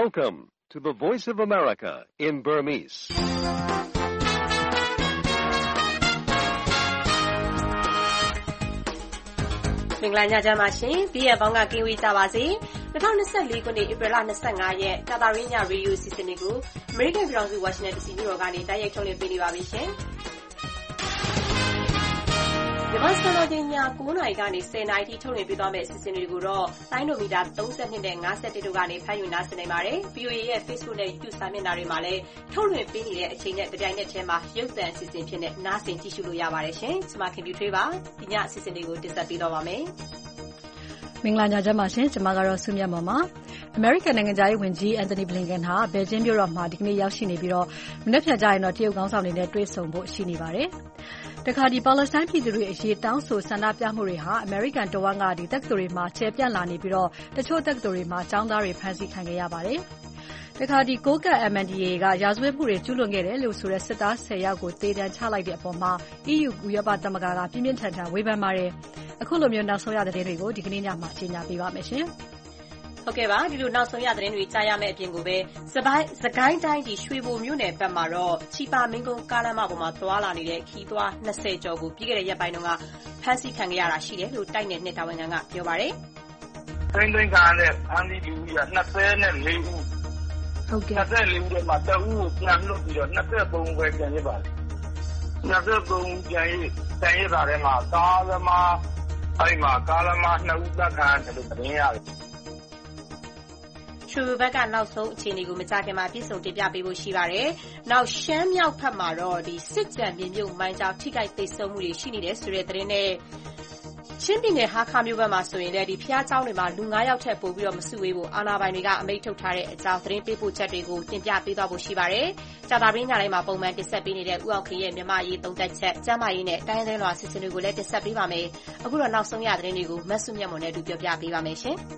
Welcome to the Voice of America in Burmese. ။မင်္ဂလာညချမ်းပါရှင်။ပြည်ရဲ့ဘောင်းကကင်းဝေးကြပါစေ။2024ခုနှစ်ဧပြီလ25ရက်တာတာရင်းညရေဒီယိုစီစဉ်တွေကို American ပြည်ထောင်စု Washington DC မြို့တော်ကနေတိုက်ရိုက်ထုတ်လွှင့်ပေးနေပါပြီရှင်။မြန်မာစံတော်ချိန်ည9:00နာရီကနေ10:00နာရီထိထုတ်လွှင့်ပေးသွားမယ့်အစီအစဉ်တွေကိုတော့တိုင်းဒိုမီတာ32နဲ့51တို့ကနေဖမ်းယူနားဆင်နိုင်ပါတယ်။ VOA ရဲ့ Facebook နဲ့ YouTube စာမျက်နှာတွေမှာလည်းထုတ်လွှင့်ပေးနေတဲ့အချိန်နဲ့တပြိုင်နက်တည်းမှာရုပ်သံအစီအစဉ်ဖြစ်နေနားဆင်ကြည့်ရှုလို့ရပါတယ်ရှင်။ကျွန်မခင်ဗျူထွေးပါ။ဒီညအစီအစဉ်တွေကိုတင်ဆက်ပေးတော့ပါမယ်။မင်္ဂလာညချမ်းပါရှင်ကျွန်မကတော့စုမြတ်မော်ပါ။ American နိုင်ငံသားရေးဝန်ကြီး Anthony Blinken ဟာဘေကျင်းမြို့တော်မှာဒီကနေ့ရောက်ရှိနေပြီးတော့မနေ့ဖြန်ကြရင်တော့တရုတ်ခေါင်းဆောင်တွေနဲ့တွေ့ဆုံဖို့ရှိနေပါတယ်။တခါဒီပါလက်စတိုင်းပြည်သူတွေအရေးတောင်းဆိုဆန္ဒပြမှုတွေဟာ American တဝန်းကဒီတက္ကသိုလ်တွေမှာကျယ်ပြန့်လာနေပြီးတော့တချို့တက္ကသိုလ်တွေမှာကျောင်းသားတွေဖမ်းဆီးခံခဲ့ရပါတယ်။တခါဒီကိုကတ် MNDAA ကရာဇဝတ်မှုတွေကျူးလွန်ခဲ့တယ်လို့ဆိုတဲ့စစ်သား10ယောက်ကိုတေးတန်းချလိုက်တဲ့အပေါ်မှာ EU ဥရောပသမဂ္ဂကပြင်းပြင်းထန်ထန်ဝေဖန်ပါတယ်။အခုလိုမျိုးနောက်ဆုံးရတဲ့သတင်းတွေကိုဒီကနေ့ညမှာရှင်းပြပေးပါမယ်ရှင်။ဟုတ်ကဲ့ပါဒီလိုနောက်ဆုံးရသတင်းတွေကြားရမယ့်အပြင်ကိုပဲစကိုင်းတိုင်းဒီရွှေဘိုမြို့နယ်ဘက်မှာတော့ချီပါမင်းကုန်းကားလမ်းမပေါ်မှာသွာလာနေတဲ့ခီးသွွား20ကျော်ကိုပြီးခဲ့တဲ့ရက်ပိုင်းတုန်းကဖမ်းဆီးခံခဲ့ရတာရှိတယ်လို့တိုက်နယ်နှစ်တာဝန်ခံကပြောပါတယ်။တိုင်းတိုင်းကလည်းဖမ်းဆီးလူကြီးက24ဦးဟုတ်ကဲ့24ဦးထဲမှာတဦးကိုပြန်လွတ်ပြီးတော့23ဦးပဲပြန်ရပါတယ်။23ဦးပြန်ရတာထဲမှာကားသမားအဲ့မှာကားသမား2ဦးသက်ခံတယ်လို့သတင်းရတယ်။ရွှေဘိုဘက်ကနောက်ဆုံးအခြေအနေကိုမကြခင်မှာပြည့်စုံတင်ပြပေးဖို့ရှိပါတယ်။နောက်ရှမ်းမြောက်ဘက်မှာတော့ဒီစစ်ကြံမြေမြုပ်မိုင်းကြောင့်ထိခိုက်သိမ်းဆုံးမှုတွေရှိနေတယ်ဆိုတဲ့သတင်းနဲ့ချင်းပြည်နယ်ဟာခါမြို့ဘက်မှာဆိုရင်လည်းဒီဖျားเจ้าတွေမှာလူ9ယောက်ထက်ပိုပြီးတော့မစုဝေးဖို့အာဏာပိုင်တွေကအမိန့်ထုတ်ထားတဲ့အကြောင်းသတင်းပေးပို့ချက်တွေကိုတင်ပြပေးသွားဖို့ရှိပါတယ်။ကြာတာပင်းညတိုင်းမှာပုံမှန်တင်ဆက်ပေးနေတဲ့ဥအောင်ခင်ရဲ့မြန်မာရေးသုံးသက်ချက်ကျမ်းမာရေးနဲ့တိုင်းတိုင်းလွှာအစီအစဉ်တွေကိုလည်းတင်ဆက်ပေးပါမယ်။အခုတော့နောက်ဆုံးရသတင်းတွေကိုမတ်စုမြတ်မွန်နဲ့အတူပြောပြပေးပါမယ်ရှင်။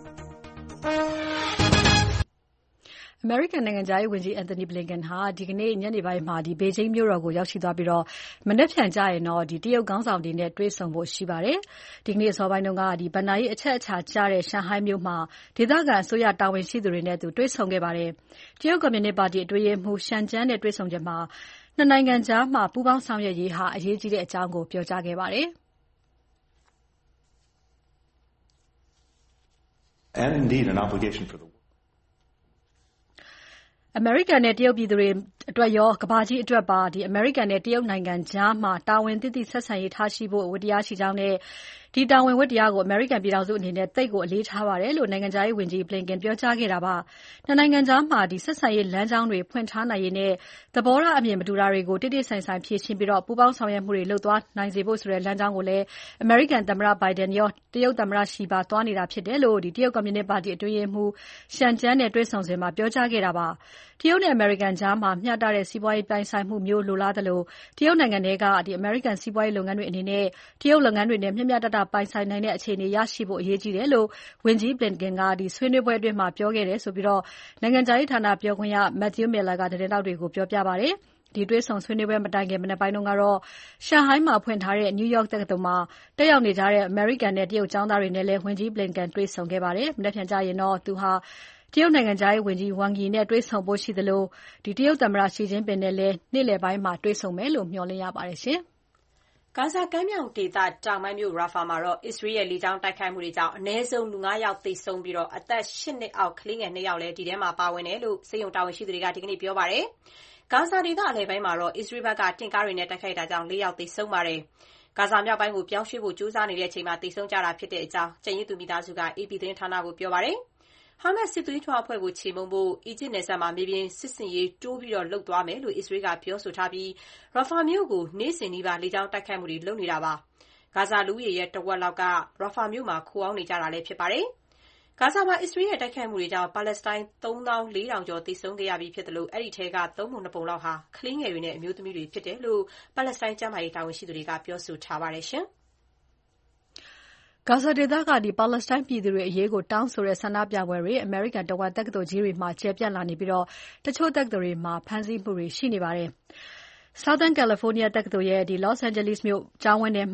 American နိုင်ငံသားရေးဝန်ကြီး Anthony Blinken ဟာဒီကနေ့ညနေပိုင်းမှာဒီဘေဂျင်းမြို့တော်ကိုရောက်ရှိသွားပြီးတော့မနေ့ဖြန်ကြရင်တော့ဒီတရုတ်ခေါင်းဆောင်တွေနဲ့တွေ့ဆုံဖို့ရှိပါတယ်။ဒီကနေ့အစောပိုင်းတုန်းကဒီဘန်နာရီအချက်အခြာကျတဲ့ရှန်ဟိုင်းမြို့မှာဒေသခံအစိုးရတာဝန်ရှိသူတွေနဲ့သူတွေ့ဆုံခဲ့ပါတယ်။တရုတ်ကွန်မြူနစ်ပါတီအတွင်းရေးမှူးရှန်ကျန်းနဲ့တွေ့ဆုံကြမှာနှစ်နိုင်ငံကြားမှာပူးပေါင်းဆောင်ရွက်ရေးဟာအရေးကြီးတဲ့အကြောင်းကိုပြောကြားခဲ့ပါတယ်။ And indeed an obligation for the American နဲ့တရုတ်ပြည်သူတွေအတွက်ရောကမ္ဘာကြီးအတွက်ပါဒီ American နဲ့တရုတ်နိုင်ငံကြားမှာတာဝန်သိသိဆက်ဆံရေးထားရှိဖို့ဝတ္တရားရှိကြောင်းနဲ့ဒီတာဝန်ဝတ္တရားကို American ပြည်ထောင်စုအနေနဲ့သိတ်ကိုအလေးထားပါတယ်လို့နိုင်ငံခြားရေးဝန်ကြီး Blinken ပြောကြားခဲ့တာပါ။နှစ်နိုင်ငံကြားမှာဒီဆက်ဆံရေးလမ်းကြောင်းတွေဖွင့်ထားနိုင်ရေးနဲ့သဘောထားအမြင်မတူတာတွေကိုတိတိကျကျဖြေရှင်းပြီးတော့ပူးပေါင်းဆောင်ရွက်မှုတွေလုပ်သွားနိုင်စေဖို့ဆိုတဲ့လမ်းကြောင်းကိုလည်း American သမ္မတ Biden ရောတရုတ်သမ္မတ Xi ပါသွားနေတာဖြစ်တယ်လို့ဒီတရုတ်ကွန်မြူနစ်ပါတီအတွင်းရေးမှူးရှန်ကျန်းနဲ့တွေ့ဆုံစဉ်မှာပြောကြားခဲ့တာပါ။တရုတ်နဲ့ American ကြားမှာမျှတတဲ့စီးပွားရေးပြိုင်ဆိုင်မှုမျိုးလိုလားသလိုတရုတ်နိုင်ငံတွေကဒီ American စီးပွားရေးလုပ်ငန်းတွေအနေနဲ့တရုတ်လုပ်ငန်းတွေနဲ့မျှမျှတတပိုင်ဆိုင်နိုင်တဲ့အခြေအနေရရှိဖို့အရေးကြီးတယ်လို့ဝန်ကြီး Blinken ကဒီဆွေးနွေးပွဲအတွင်းမှာပြောခဲ့တယ်ဆိုပြီးတော့နိုင်ငံခြားရေးဌာနပြောခွင့်ရ Matthew Miller ကသတင်းတောက်တွေကိုပြောပြပါတယ်။ဒီတွေ့ဆုံဆွေးနွေးပွဲမတိုင်ခင်မနေ့ပိုင်းတုန်းကတော့ရှန်ဟိုင်းမှာဖွင့်ထားတဲ့ New York တက္ကသိုလ်မှာတက်ရောက်နေကြတဲ့ American နဲ့တရုတ်ကျောင်းသားတွေနဲ့လည်းဝန်ကြီး Blinken တွေ့ဆုံခဲ့ပါတယ်။မနေ့ပြန်ကြရင်တော့သူဟာတရုတ်နိုင်ငံသားရေးဝန်ကြီး Wang Yi နဲ့တွေ့ဆုံဖို့ရှိသလိုဒီတရုတ်သမ္မတ Xi Jinping နဲ့လည်းနေ့လယ်ပိုင်းမှာတွေ့ဆုံမယ်လို့မျှော်လင့်ရပါတယ်ရှင်။ဂါဇာကမ်းမြောင်ဒေသတောင်ပိုင်းမြို့ရာဖာမှာတော့အစ္စရေးရဲ့လေကြောင်းတိုက်ခိုက်မှုတွေကြောင့်အနည်းဆုံးလူ9ယောက်သေဆုံးပြီးတော့အသက်8နှစ်အောက်ကလေးငယ်2ယောက်လည်းဒီထဲမှာပါဝင်တယ်လို့စေယုံတာဝန်ရှိသူတွေကဒီကနေ့ပြောပါတယ်။ဂါဇာဒေသအလယ်ပိုင်းမှာတော့အစ္စရေးဘက်ကတင့်ကားတွေနဲ့တိုက်ခိုက်တာကြောင့်4ယောက်သေဆုံးပါတယ်။ဂါဇာမြောက်ပိုင်းကိုပြောင်းရွှေ့ဖို့ကြိုးစားနေတဲ့အချိန်မှာသေဆုံးကြတာဖြစ်တဲ့အကြောင်းကျန်ရစ်သူမိသားစုက AP သတင်းဌာနကိုပြောပါတယ်။ဟာမတ်စစ်သွေးကြွအဖွဲ့ကိုချေမှုန်းဖို့အီဂျစ်နယ်စပ်မှာမြေပြင်စစ်ဆင်ရေးတိုးပြီးလုပ်သွားမယ်လို့အစ္စရေးကပြောဆိုထားပြီးရာဖာမြို့ကိုနေ့စဉ်နီးပါးလေကြောင်းတိုက်ခိုက်မှုတွေလုပ်နေတာပါ။ဂါဇာလူဦးရေရဲ့တဝက်လောက်ကရာဖာမြို့မှာခိုအောင်းနေကြတာလည်းဖြစ်ပါတယ်။ဂါဇာမှာအစ္စရေးရဲ့တိုက်ခိုက်မှုတွေကြောင့်ပါလက်စတိုင်း3400ကျော်သေဆုံးခဲ့ရပြီးဖြစ်တယ်လို့အဲ့ဒီထဲက3ပုံ2ပုံလောက်ဟာကလေးငယ်တွေနဲ့အမျိုးသမီးတွေဖြစ်တယ်လို့ပါလက်စတိုင်းကျန်းမာရေးတာဝန်ရှိသူတွေကပြောဆိုထားပါတယ်ရှင်။ဂါဇာဒေသကဒီပါလက်စတိုင်းပြည်သူတွေအရေးကိုတောင်းဆိုတဲ့ဆန္ဒပြပွဲတွေအမေရိကန်တဝက်တက္ကသိုလ်ကြီးတွေမှာကျယ်ပြန့်လာနေပြီးတော့တချို့တက္ကသိုလ်တွေမှာဖမ်းဆီးမှုတွေရှိနေပါတယ်။ Southern California တက္ကသိုလ်ရဲ့ဒီ Los Angeles မြို့ကျောင်းဝင်းထဲမှာ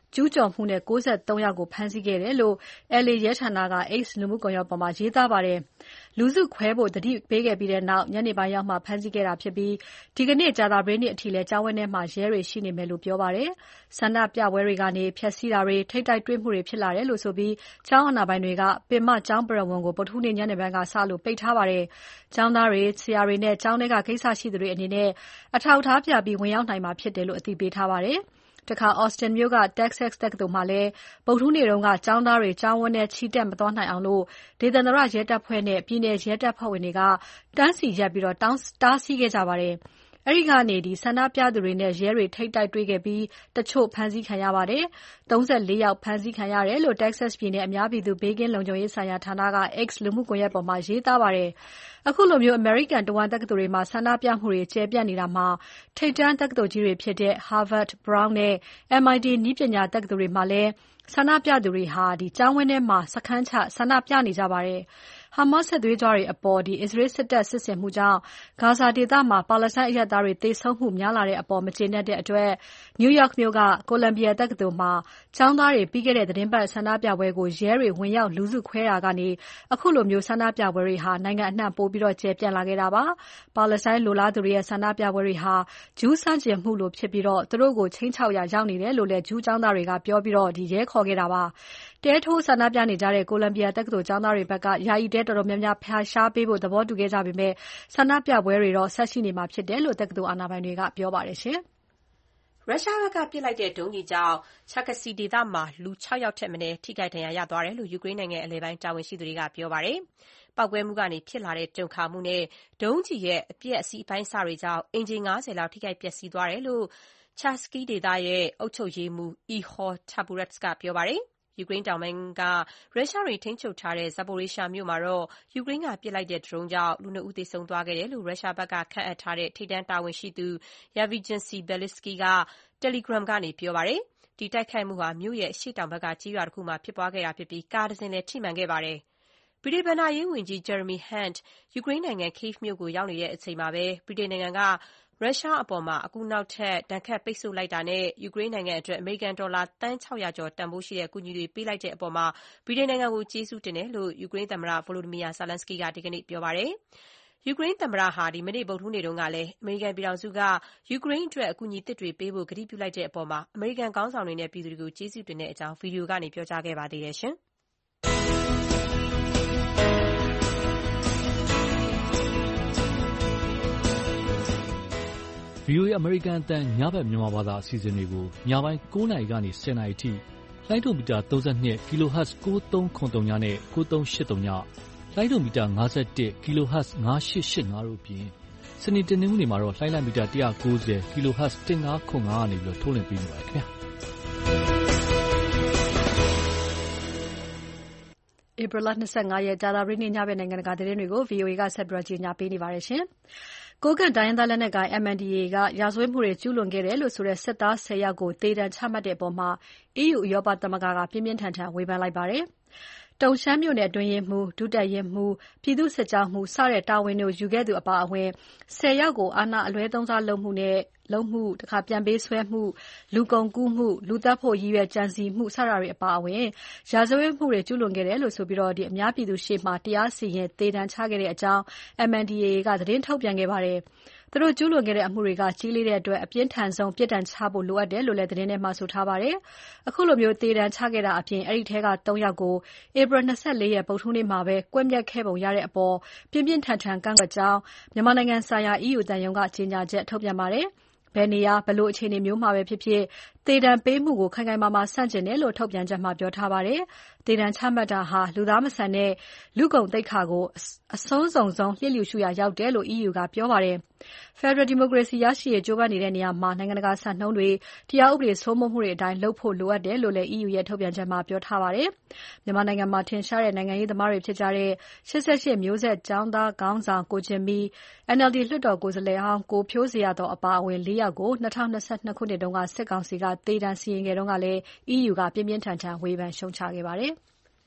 ကျူးကျော်မှုနဲ့93ယောက်ကိုဖမ်းဆီးခဲ့တယ်လို့ LA ရဲဌာနက X လူမှုကွန်ရက်ပေါ်မှာရေးသားပါတယ်။လူစုခွဲဖို့သတိပေးခဲ့ပြီးနောက်ညနေပိုင်းရောက်မှဖမ်းဆီးခဲ့တာဖြစ်ပြီးဒီကနေ့ကြာသပတေးနေ့အထိလည်းကျောင်းဝင်းထဲမှာရဲတွေရှိနေမယ်လို့ပြောပါတယ်။ဆန္ဒပြပွဲတွေကနေဖျက်ဆီးတာတွေထိပ်တိုက်တွေ့မှုတွေဖြစ်လာတယ်လို့ဆိုပြီးကျောင်းအာဏာပိုင်တွေကပင်မကျောင်းပရဝဏ်ကိုဗုဒ္ဓဟူးနေ့ညနေပိုင်းကစလို့ပိတ်ထားပါတယ်။ကျောင်းသားတွေဆရာတွေနဲ့ကျောင်းထဲကကိစ္စရှိသူတွေအနေနဲ့အထောက်အထားပြပြီးဝင်ရောက်နိုင်မှာဖြစ်တယ်လို့အသိပေးထားပါတယ်။တခါ Austin မြို့က Texas တက္ကသိုလ်မှာလည်းဗုဒ္ဓဟူးနေ့ကကျောင်းသားတွေကျောင်းဝန်းထဲချီတက်မသွားနိုင်အောင်ဒေသန္တရရဲတပ်ဖွဲ့နဲ့ပြည်နယ်ရဲတပ်ဖွဲ့ဝင်တွေကတန်းစီရပ်ပြီးတားဆီးခဲ့ကြပါတယ်။အဲဒီကနေဆန္ဒပြသူတွေနဲ့ရဲတွေထိပ်တိုက်တွေ့ခဲ့ပြီးတချို့ဖမ်းဆီးခံရပါတယ်။34ယောက်ဖမ်းဆီးခံရတယ်လို့ Texas ပြည်နယ်အများပြည်သူဘေးကင်းလုံခြုံရေးဆိုင်ရာဌာနက X လူမှုကွန်ရက်ပေါ်မှာရေးသားပါတယ်။အခုလိုမျိုးအမေရိကန်တဝန်းတက္ကသိုလ်တွေမှာဆန္ဒပြမှုတွေကျယ်ပြန့်နေတာမှာထိပ်တန်းတက္ကသိုလ်ကြီးတွေဖြစ်တဲ့ Harvard, Brown နဲ့ MIT နည်းပညာတက္ကသိုလ်တွေမှာလည်းဆန္ဒပြသူတွေကျောင်းဝင်းထဲမှာစခန်းချဆန္ဒပြနေကြပါတယ်။ Hamas စစ်သွေးကြွတွေအပေါ်အစ္စရေးစစ်တပ်စစ်ဆင်မှုကြောင့်ဂါဇာဒေသမှာပါလက်စတိုင်းအရပ်သားတွေသေဆုံးမှုများလာတဲ့အပေါ်မကျေနပ်တဲ့အတွက် New York မြို့က Columbia တက္ကသိုလ်မှာကျောင်းသားတွေပြီးခဲ့တဲ့သီတင်းပတ်ဆန္ဒပြပွဲကိုရဲတွေဝင်ရောက်လူစုခွဲတာကနေအခုလိုဆန္ဒပြပွဲတွေနိုင်ငံအနှံ့ပိုကျယ်ပြန့်လာခဲ့တာပါ။ပါလက်စတိုင်းလိုလားသူတွေရဲ့ဆန္ဒပြပွဲတွေဟာဂျူးဆန့်ကျင်မှုလိုဖြစ်ပြီးသူတို့ကိုခြိမ်းခြောက်ရာရောက်နေတယ်လို့လည်းဂျူးကျောင်းသားတွေကပြောပြီးရဲခေါ်ခဲ့တာပါ။တဲထိုးဆန္ဒပြနေကြတဲ့ Columbia တက္ကသိုလ်ကျောင်းသားတွေဘက်ကယာယီတဲတော်တော်များများဖယ်ရှားပေးဖို့သဘောတူခဲ့ကြပေမဲ့ဆန္ဒပြပွဲတွေတော့ဆက်ရှိနေမှာဖြစ်တယ်လို့တက္ကသိုလ်အာဏာပိုင်တွေကပြောပါတယ်။ရုရှားဘက်ကပစ်လိုက်တဲ့ဒုံးကျည်ကြောင့် Cherkasy ဒေသမှာလူ 6 ယောက်ထက်မနည်းထိခိုက်ဒဏ်ရာရသွားတယ်လို့ယူကရိန်းနိုင်ငံအလယ်ပိုင်းတာဝန်ရှိသူတွေကပြောပါတယ်။ပေါက်ကွဲမှုကနေဖြစ်လာတဲ့တုန်ခါမှုနဲ့ဒုံးကျည်ရဲ့အပျက်အစီးအပိုင်းအစတွေကြောင့်အိမ်ခြေ50လောက်ထိခိုက်ပျက်စီးသွားတယ်လို့ Cherkasy ဒေသရဲ့အုပ်ချုပ်ရေးမှူး Ihor Tabaruts ကပြောပါတယ်။ယူကရိန်းတောင်ပိုင်းကရုရှားတွေထိန်းချုပ်ထားတဲ့ Zaporizhzhia မြို့မှာတော့ယူကရိန်းကပစ်လိုက်တဲ့ဒရုန်းကြောင့်လူ 2 ဦးသေဆုံးသွားခဲ့တယ်လို့ရုရှားဘက်ကခန့်အပ်ထားတဲ့ထိပ်တန်းတာဝန်ရှိသူ Yevgeny Belitsky က Telegram ကနေပြောပါတယ်။ဒီတိုက်ခိုက်မှုဟာမြို့ရဲ့အရှေ့တောင်ဘက်ကကျေးရွာတခုမှာဖြစ်ပွားခဲ့တာဖြစ်ပြီးကားတစ်စင်းလည်းထိမှန်ခဲ့ပါတယ်။ဗြိတိန်ဘဏ္ဍာရေးဝန်ကြီး Jeremy Hunt ယူကရိန်းနိုင်ငံ Kyiv မြို့ကိုရောက်နေတဲ့အချိန်မှာပဲဗြိတိန်နိုင်ငံကရုရှားအပေါ်အခုနောက်ထပ်ဒဏ်ခတ်ပိတ်ဆို့လိုက်တာနဲ့ယူကရိန်းနိုင်ငံအတွက်အမေရိကန်ဒေါ်လာသန်း600ကျော်တန်ဖိုးရှိတဲ့အကူအညီတွေပေးလိုက်တဲ့အပေါ်ဗြိတိန်နိုင်ငံကိုကျေးဇူးတင်တယ်လို့ယူကရိန်းသမ္မတ Volodymyr Zelensky ကဒီကနေ့ပြောပါတယ်။ယူကရိန်းသမ္မတဟာမနေ့ဗုဒ္ဓဟူးနေ့တုန်းကလည်းအမေရိကန်ပြည်ထောင်စုကယူကရိန်းအတွက်အကူအညီသစ်တွေပေးဖို့ကတိပြုလိုက်တဲ့အပေါ်အမေရိကန်ခေါင်းဆောင်တွေနဲ့ပြည်သူတွေကိုကျေးဇူးတင်တဲ့အကြောင်းဗီဒီယိုကနေပြောကြားခဲ့ပါသေးတယ်။ VOA အမေရိကန်အသံညဘက်မြန်မာဘာသာအစီအစဉ်တွေကိုညပိုင်း9:00 နာရီကနေ10:00 နာရီထိလိုင်းဒိုမီတာ32 kHz 9373နဲ့9383ညလိုင်းဒိုမီတာ51 kHz 9885တို့အပြင်စနေတနင်္ဂနွေမှာတော့လိုင်းလံမီတာ190 kHz 1505ကနေထုတ်လွှင့်ပေးနေပါတယ်ခင်ဗျာဧပြီလ25ရက်ကြာသပတေးနေ့ညဘက်နိုင်ငံတကာသတင်းတွေကို VOA ကဆက်ပြီးကြီးညာပေးနေပါတယ်ရှင်။ကိုးကန့်တိုင်းရင်းသားလက်နက်ကိုင် MNDAA ကရာဇဝတ်မှုတွေကျူးလွန်ခဲ့တယ်လို့ဆိုတဲ့စစ်သား10ယောက်ကိုသေဒဏ်ချမှတ်တဲ့အပေါ် EU ဥရောပသမဂ္ဂကပြင်းပြင်းထန်ထန်ဝေဖန်လိုက်ပါတယ်။တုံရှမ်းမြို့နယ်အတွင်းရေးမှူး၊ဒုတပ်ရင်းမှူး၊ပြည်သူ့စစ်ကြောင်းမှူးစတဲ့တာဝန်တွေယူခဲ့သူအပါအဝင်10ယောက်ကိုအာဏာအလွဲသုံးစားလုပ်မှု၊ပြန်ပေးဆွဲမှု၊လူကုန်ကူးမှု၊လူသတ်ဖို့ရည်ရွယ်ကြံစည်မှုစတာတွေအပါအဝင်ရာဇဝတ်မှုတွေကျူးလွန်ခဲ့တယ်လို့ဆိုပြီးအများပြည်သူရှေ့မှာတရားစီရင်သေဒဏ်ချခဲ့တဲ့အကြောင်း MNDAA ကသတင်းထုတ်ပြန်ခဲ့ပါတယ်။သူတို့ကျူးလွန်ခဲ့တဲ့အမှုတွေကကြီးလေးတဲ့အတွက်အပြင်းထန်ဆုံးပြစ်ဒဏ်ချဖို့လိုအပ်တယ်လို့လည်းသတင်းထဲမှာဆိုထားပါတယ်။အခုလိုသေဒဏ်ချခဲ့တာအပြင်အဲဒီထဲက3ယောက်ကိုဧပြီ24ရက်ဗုဒ္ဓဟူးနေ့မှာပဲကွပ်မျက်ခဲ့ပုံရတဲ့အပေါ်ပြင်းပြင်းထန်ထန်ကန့်ကွက်ကြောင်းမြန်မာနိုင်ငံဆိုင်ရာ EU သံရုံးကကြေညာချက်ထုတ်ပြန်ပါတယ်။ဘယ်နေရာဘယ်လိုအခြေအနေမျိုးမှာပဲဖြစ်ဖြစ်သေဒဏ်ပေးမှုကိုခိုင်ခိုင်မာမာဆန့်ကျင်တယ်လို့ထုတ်ပြန်ချက်မှာပြောထားပါတယ်။သေဒဏ်ချမှတ်တာဟာလူသားမဆန်တဲ့လူ့ဂုဏ်သိက္ခာကိုအဆုံးစုံဆုံးလျစ်လျူရှုရာရောက်တယ်လို့ EU ကပြောပါတယ်။ Federal Democracy ရရှိရေးကြိုးပမ်းနေတဲ့နေရာမှာနိုင်ငံတကာစံနှုန်းတွေတရားဥပဒေစိုးမိုးမှုတွေအတိုင်းလုပ်ဖို့လိုအပ်တယ်လို့လည်း EU ရဲ့ထုတ်ပြန်ချက်မှာပြောထားပါတယ်။မြန်မာနိုင်ငံမှာထင်ရှားတဲ့နိုင်ငံရေးသမားတွေဖြစ်ကြတဲ့88မျိုးဆက်ကျောင်းသားခေါင်းဆောင်ကိုဂျင်မီ၊ NLD လွှတ်တော်ကိုယ်စားလှယ်ဟောင်းကိုဖြိုးဇေယျာသော်အပါအဝင်4ယောက်ကို2022ခုနှစ်တုန်းကစစ်ကောင်စီကသေဒဏ်စီရင်ခဲ့တုန်းကလည်း EU ကပြင်းပြင်းထန်ထန်ဝေဖန်ရှုတ်ချခဲ့ပါတယ်။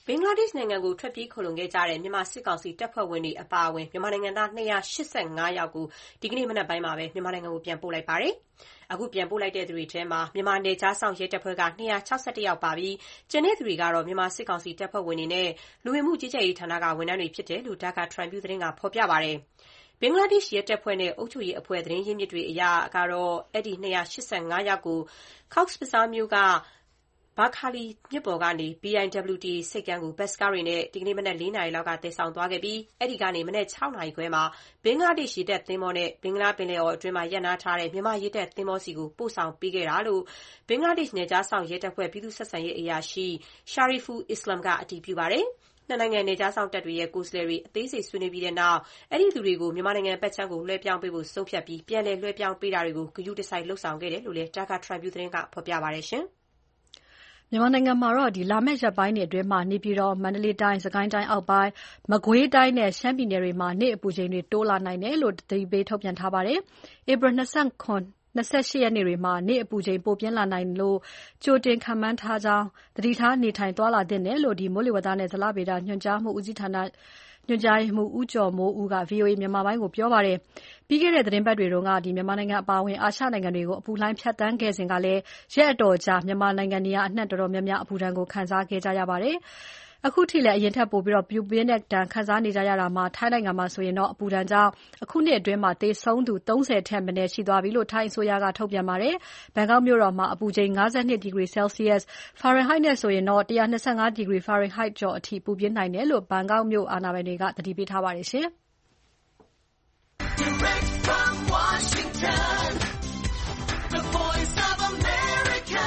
ဘင်္ဂလားဒေ့ရှ်နိုင်ငံကိုထွက်ပြေးခိုလှုံခဲ့ကြတဲ့မြန်မာစစ်ကောင်စီတပ်ဖွဲ့ဝင်တွေအပါအဝင်မြန်မာနိုင်ငံသား285ယောက်ကိုဒီကနေ့မနက်ပိုင်းမှာပဲမြန်မာနိုင်ငံကိုပြန်ပို့လိုက်ပါတယ်။အခုပြန်ပို့လိုက်တဲ့သူတွေထဲမှာမြန်မာနယ်ခြားစောင့်ရဲတပ်ဖွဲ့က261ယောက်ပါပြီးကျန်တဲ့သူတွေကတော့မြန်မာစစ်ကောင်စီတပ်ဖွဲ့ဝင်တွေနဲ့လူဝင်မှုကြီးကြပ်ရေးဌာနကဝန်ထမ်းတွေဖြစ်တယ်လို့ Dhaka Tribune သတင်းကဖော်ပြပါတယ်။ဘင်္ဂလားဒေ့ရှ်ရဲတပ်ဖွဲ့နဲ့အုပ်ချုပ်ရေးအဖွဲ့သတင်းရင်းမြစ်တွေအရကတော့အဲ့ဒီ285ယောက်ကို Cox's Bazar မြို့ကဘာခါလီမြစ်ပေါ်ကနေ BIWT ဆိပ်ကမ်းကိုဘတ်စ်ကားတွေနဲ့ဒီကနေ့မနက်4 နာရီလောက်ကတည်ဆောင်သွားခဲ့ပြီးအဲ့ဒီကနေမနက်6 နာရီခွဲမှာဘင်္ဂလားဒေ့ရှ်ရေတပ်သင်္ဘောနဲ့ဘင်္ဂလားပင်လယ်အော်အတွင်းမှာရပ်နားထားတဲ့မြန်မာရေတပ်သင်္ဘောစီကိုပို့ဆောင်ပေးခဲ့တာလို့ဘင်္ဂလားဒေ့ရှ်နယ်ခြားစောင့်ရဲတပ်ဖွဲ့ပြည်သူ့ဆက်ဆံရေးအရာရှိ Shariful Islam ကအတည်ပြုပါတယ်။နှစ်နိုင်ငံနယ်ခြားစောင့်တပ်တွေရဲ့ကိုယ်စားလှယ်တွေအသေးစိတ်ဆွေးနွေးပြီးတဲ့နောက်အဲ့ဒီသူတွေကိုမြန်မာနိုင်ငံဘက်ခြမ်းကိုလွှဲပြောင်းပေးဖို့ဆုံးဖြတ်ပြီးပြန်လည်လွှဲပြောင်းပေးတာတွေကိုဂရုတစိုက်လှုပ်ဆောင်ခဲ့တယ်လို့လည်း Dhaka Tribune သတင်းကဖော်ပြပါတယ်ရှင်။မြန်မာနိုင်ငံမှာတော့လာမယ့်ရက်ပိုင်းတွေအတွင်းနေပြည်တော်၊မန္တလေးတိုင်း၊စစ်ကိုင်းတိုင်းအောက်ပိုင်း၊မကွေးတိုင်းနဲ့ရှမ်းပြည်နယ်တွေမှာနေ့အပူချိန်တွေတိုးလာနိုင်တယ်လို့သတိပေးထုတ်ပြန်ထားပါတယ်။ဧပြီ27 28 ရက်နေ့တွေမှာနေ့အပူချိန်ပိုပြင်းလာနိုင်လို့ကြိုတင်ခန့်မှန်းထားကြောင်းသတိထားနေထိုင်သွားလာသင့်တယ်လို့မိုးလေဝသနဲ့ဇလဗေဒညွှန်ကြားမှုဦးစီးဌာနညွှန်ကြားရေးမှူးဦးကျော်မိုးဦးက VOA မြန်မာပိုင်းကိုပြောပါတယ်။ပြီးခဲ့တဲ့သတင်းပတ်တွေတုန်းကမြန်မာနိုင်ငံအပါအဝင်အာရှနိုင်ငံတွေကိုအပူလှိုင်းဖြတ်သန်းခဲ့စဉ်ကလည်းရက်အတော်ကြာမြန်မာနိုင်ငံနေရာအနှံ့တော်တော်များများအပူဒဏ်ကိုခံစားခဲ့ကြရပါတယ်။အခုထိလည်းအရင်ထက်ပိုပြီးပူပြင်းတဲ့ဒဏ်ခံစားနေကြရတာမှာထိုင်းနိုင်ငံမှာဆိုရင်တော့အပူဒဏ်ကြောင့်အခုနှစ်အတွင်းမှာသေဆုံးသူ30ထက်မနည်းရှိသွားပြီလို့ထိုင်းအစိုးရကထုတ်ပြန်ပါတယ်။ဘန်ကောက်မြို့တော်မှာအပူချိန်52ဒီဂရီ Celsius Fahrenheit နဲ့ဆိုရင်တော့125ဒီဂရီ Fahrenheit ကျော်အထိပူပြင်းနိုင်တယ်လို့ဘန်ကောက်မြို့အာဏာပိုင်တွေကသတိပေးထားပါတယ်ရှင်။ Direct from Washington, the voice of America,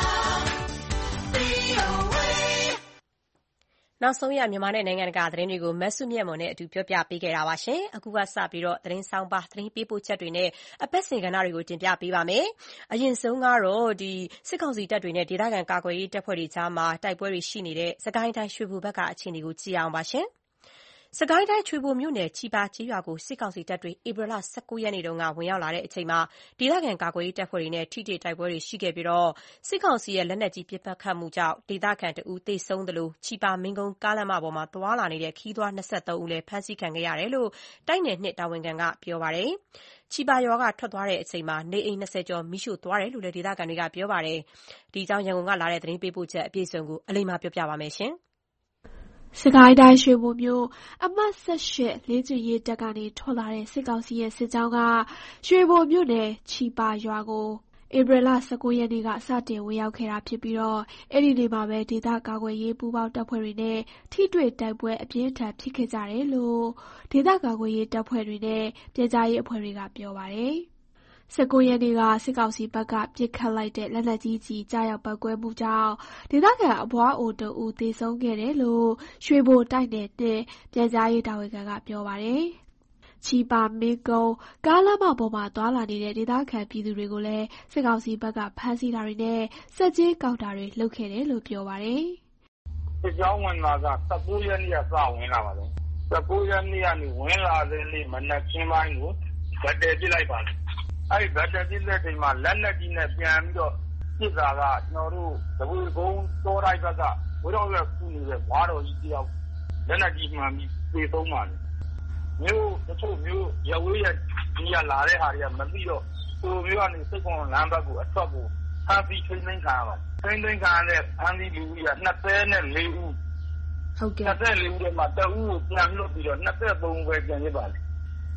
VOA နောက်ဆုံးရမြန်မာနဲ့နိုင်ငံတကာသတင်းတွေကိုမဆုမြတ်မွန်နဲ့အတူပြောပြပေးခဲ့တာပါရှင်။အခုကစပြီးသတင်းဆောင်ပါသတင်းပေးပို့ချက်တွေနဲ့အပတ်စဉ်ကဏ္ဍတွေကိုတင်ပြပေးပါမယ်။အရင်ဆုံးကတော့စစ်ကောင်စီတပ်တွေနဲ့ဒေသခံကာကွယ်ရေးတပ်ဖွဲ့တွေကြားမှာတိုက်ပွဲတွေရှိနေတဲ့စကိုင်းတိုင်းရွှေဘိုဘက်ကအခြေအနေကိုကြည့်အောင်ပါရှင်။စကိုင်းတိုင်းရွှေဘိုမြို့နယ်ချီပါကျေးရွာကိုစစ်ကောင်စီတပ်တွေဧပြီလ19ရက်နေ့တုန်းကဝင်ရောက်လာတဲ့အချိန်မှာဒေသခံကာကွယ်ရေးတပ်ဖွဲ့တွေနဲ့ထိတွေ့တိုက်ပွဲတွေရှိခဲ့ပြီးစစ်ကောင်စီရဲ့လက်နက်ကြီးပစ်ခတ်မှုကြောင့်ဒေသခံတဦးသေဆုံးသလိုချီပါမင်းကုန်းကားလမ်းမပေါ်မှာသွားလာနေတဲ့ခရီးသွား23ဦးလည်းဖမ်းဆီးခံခဲ့ရတယ်လို့တိုက်နယ်2တာဝန်ခံကပြောပါတယ်။ချီပါရွာကထွက်သွားတဲ့အချိန်မှာနေအိမ်20ကျော်မိရှို့သွားတယ်လို့လည်းဒေသခံတွေကပြောပါတယ်။ဒီအကြောင်းရန်ကုန်ကလာတဲ့သတင်းပေးပို့ချက်အပြည့်အစုံကိုအလိမ္မာပြောပြပါမယ်ရှင်။စကိုင်းတိုင်းရွှေဘိုမြို့အမှတ်18လေ့ကျင့်ရေးတပ်ကနေထွက်လာတဲ့စစ်ကောင်စီရဲ့စစ်ကြောင်းကရွှေဘိုမြို့နယ်ချီပါရွာကိုဧပြီလ19ရက်နေ့ကစတင်ဝင်ရောက်ခဲ့တာဖြစ်ပြီးအဲ့ဒီနေ့မှာပဲဒေသကာကွယ်ရေးပူးပေါင်းတပ်ဖွဲ့တွေနဲ့ထိတွေ့တိုက်ပွဲအပြင်းထန်ဖြစ်ခဲ့ကြတယ်လို့ဒေသကာကွယ်ရေးတပ်ဖွဲ့တွေနဲ့ပြည်ကြားရေးအဖွဲ့တွေကပြောပါတယ်။19ရက်နေ့ကစစ်ကောင်စီဘက်ကပစ်ခတ်လိုက်တဲ့လက်နက်ကြီးကြီးကြားရောက်ပောက်ကွဲမှုကြောင့်ဒေသခံအဘွားအို2ဦးသေဆုံးခဲ့တယ်လို့ရွှေဘိုတိုက်နယ်နဲ့ပြည်ကြားရေးတာဝန်ခံကပြောပါတယ်။ချီပါမင်းကုန်းကားလမ်းမပေါ်မှာသွားလာနေတဲ့ဒေသခံပြည်သူတွေကိုလည်းစစ်ကောင်စီဘက်ကဖမ်းဆီးတာတွေနဲ့စက်ကြီးကောက်တာတွေလုပ်ခဲ့တယ်လို့ပြောပါတယ်။စစ်ကြောင်းဝင်လာက19ရက်နေ့ကစဝင်လာပါတယ်။19ရက်နေ့ကနေဝင်လာတဲ့နေ့မနက်ခင်းပိုင်းကိုဗတ်တယ်ပြစ်လိုက်ပါတယ်။အဲ့ဒီဗတ်တယ်ပြစ်တဲ့ချိန်မှာလက်နက်ကြီးနဲ့ပြန်ပြီးတော့ပြစ်တာကကျွန်တော်တို့တပူကုန်းတောတိုင်းဘက်ကဝိတော်ရခုနေတဲ့ဘွားတော်ကြီးတယောက်လက်နက်ကြီးမှန်ပြီးသေဆုံးပါတယ်။မျိုးတချို့မျိုးရဝေးရဒီရလာတဲ့ဟာတွေကမသိတော့ကိုမျိုးကနေစိတ်ကွန်လမ်းဘက်ကိုအထွက်ကိုဖမ်းပြီးချိန်သိမ်းခံရပါတယ်။ချိန်သိမ်းခံရတဲ့ဖမ်းပြီးလူကြီးက24ဦးဟုတ်ကဲ့ 24ဦးထဲမှာတဦးကိုပြန်လွတ်ပြီးတော့23ဦးပဲကျန်ရပါလိမ့်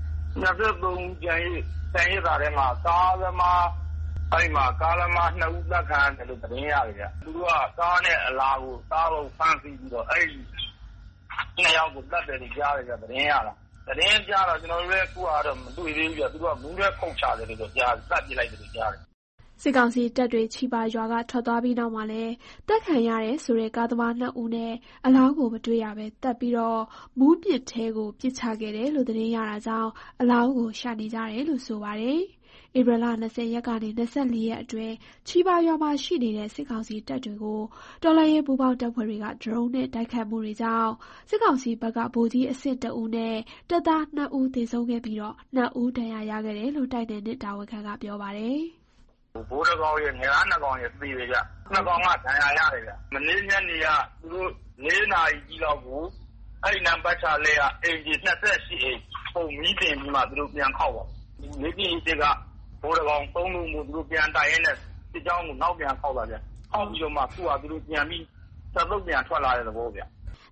23ဦးကျန်ရတာထဲမှာကားသမားအဲ့မှာကားသမား2ဦးသက်ခံတယ်လို့သတင်းရတယ်ဗျသူတို့ကကားနဲ့အလားကိုကားကိုဖမ်းဆီးပြီးတော့အဲ့2ယောက်ကိုတတ်တယ်လို့ကြားရတယ်ဗျသတင်းရတာသတင်းကြားတော့ကျွန်တော်တို့လည်းအခုကတော့မတွေ့သေးဘူးဗျသူတို့ကမူးရဲခုတ်ချတယ်လို့ကြားတတ်ပြလိုက်တယ်လို့ကြားတယ်စစ်ကောင်စီတပ်တွေချီပါရွာကထွက်သွားပြီးနောက်မှာလည်းတပ်ခံရတယ်ဆိုတဲ့ကားသမား2ဦးနဲ့အလောင်းကိုမတွေ့ရပဲတပ်ပြီးမူးပစ်ထဲကိုပစ်ချခဲ့တယ်လို့သတင်းရတာကြောင့်အလောင်းကိုရှာနေကြတယ်လို့ဆိုပါတယ်။ဧပြီလ20ရက်ကနေ24ရက်အတွင်းချီပါရွာမှာရှိနေတဲ့စစ်ကောင်စီတပ်တွေကိုတော်လှန်ရေးပူးပေါင်းတပ်ဖွဲ့တွေကဒရုန်းနဲ့တိုက်ခတ်မှုတွေကြောင့်စစ်ကောင်စီဘက်ကဗိုလ်ကြီးအဆင့်2ဦးနဲ့တပ်သား2ဦးသေဆုံးခဲ့ပြီး2ဦးဒဏ်ရာရခဲ့တယ်လို့တိုက်နယ်တာဝန်ခံကပြောပါတယ်။ဘိုးတော်ကောင်ရဲ့ငယ်သား2ကောင်ရဲ့သေတယ်ဗျ2ကောင်ကဒဏ်ရာရတယ်ဗျမနေ့ညနေကသူတို့ 4 နာရီကြီးလောက်ကိုအဲ့ဒီနံပါတ်ချလဲကအိမ်ကြီး28အိမ်ပုံမီးတင်ပြီးမှသူတို့ပြန်ခောက်ပါမိကြီးစစ်ကဘိုးတော်ကောင်3လုံးကိုသူတို့ပြန်တိုက်ရင်းနဲ့စစ်ကြောင်းကိုနောက်ပြန်ခောက်လာပြန်ခောက်ပြီးတော့မှသူကသူတို့ပြန်ပြီးသက်သုတ်ပြန်ထွက်လာတဲ့သဘောဗျ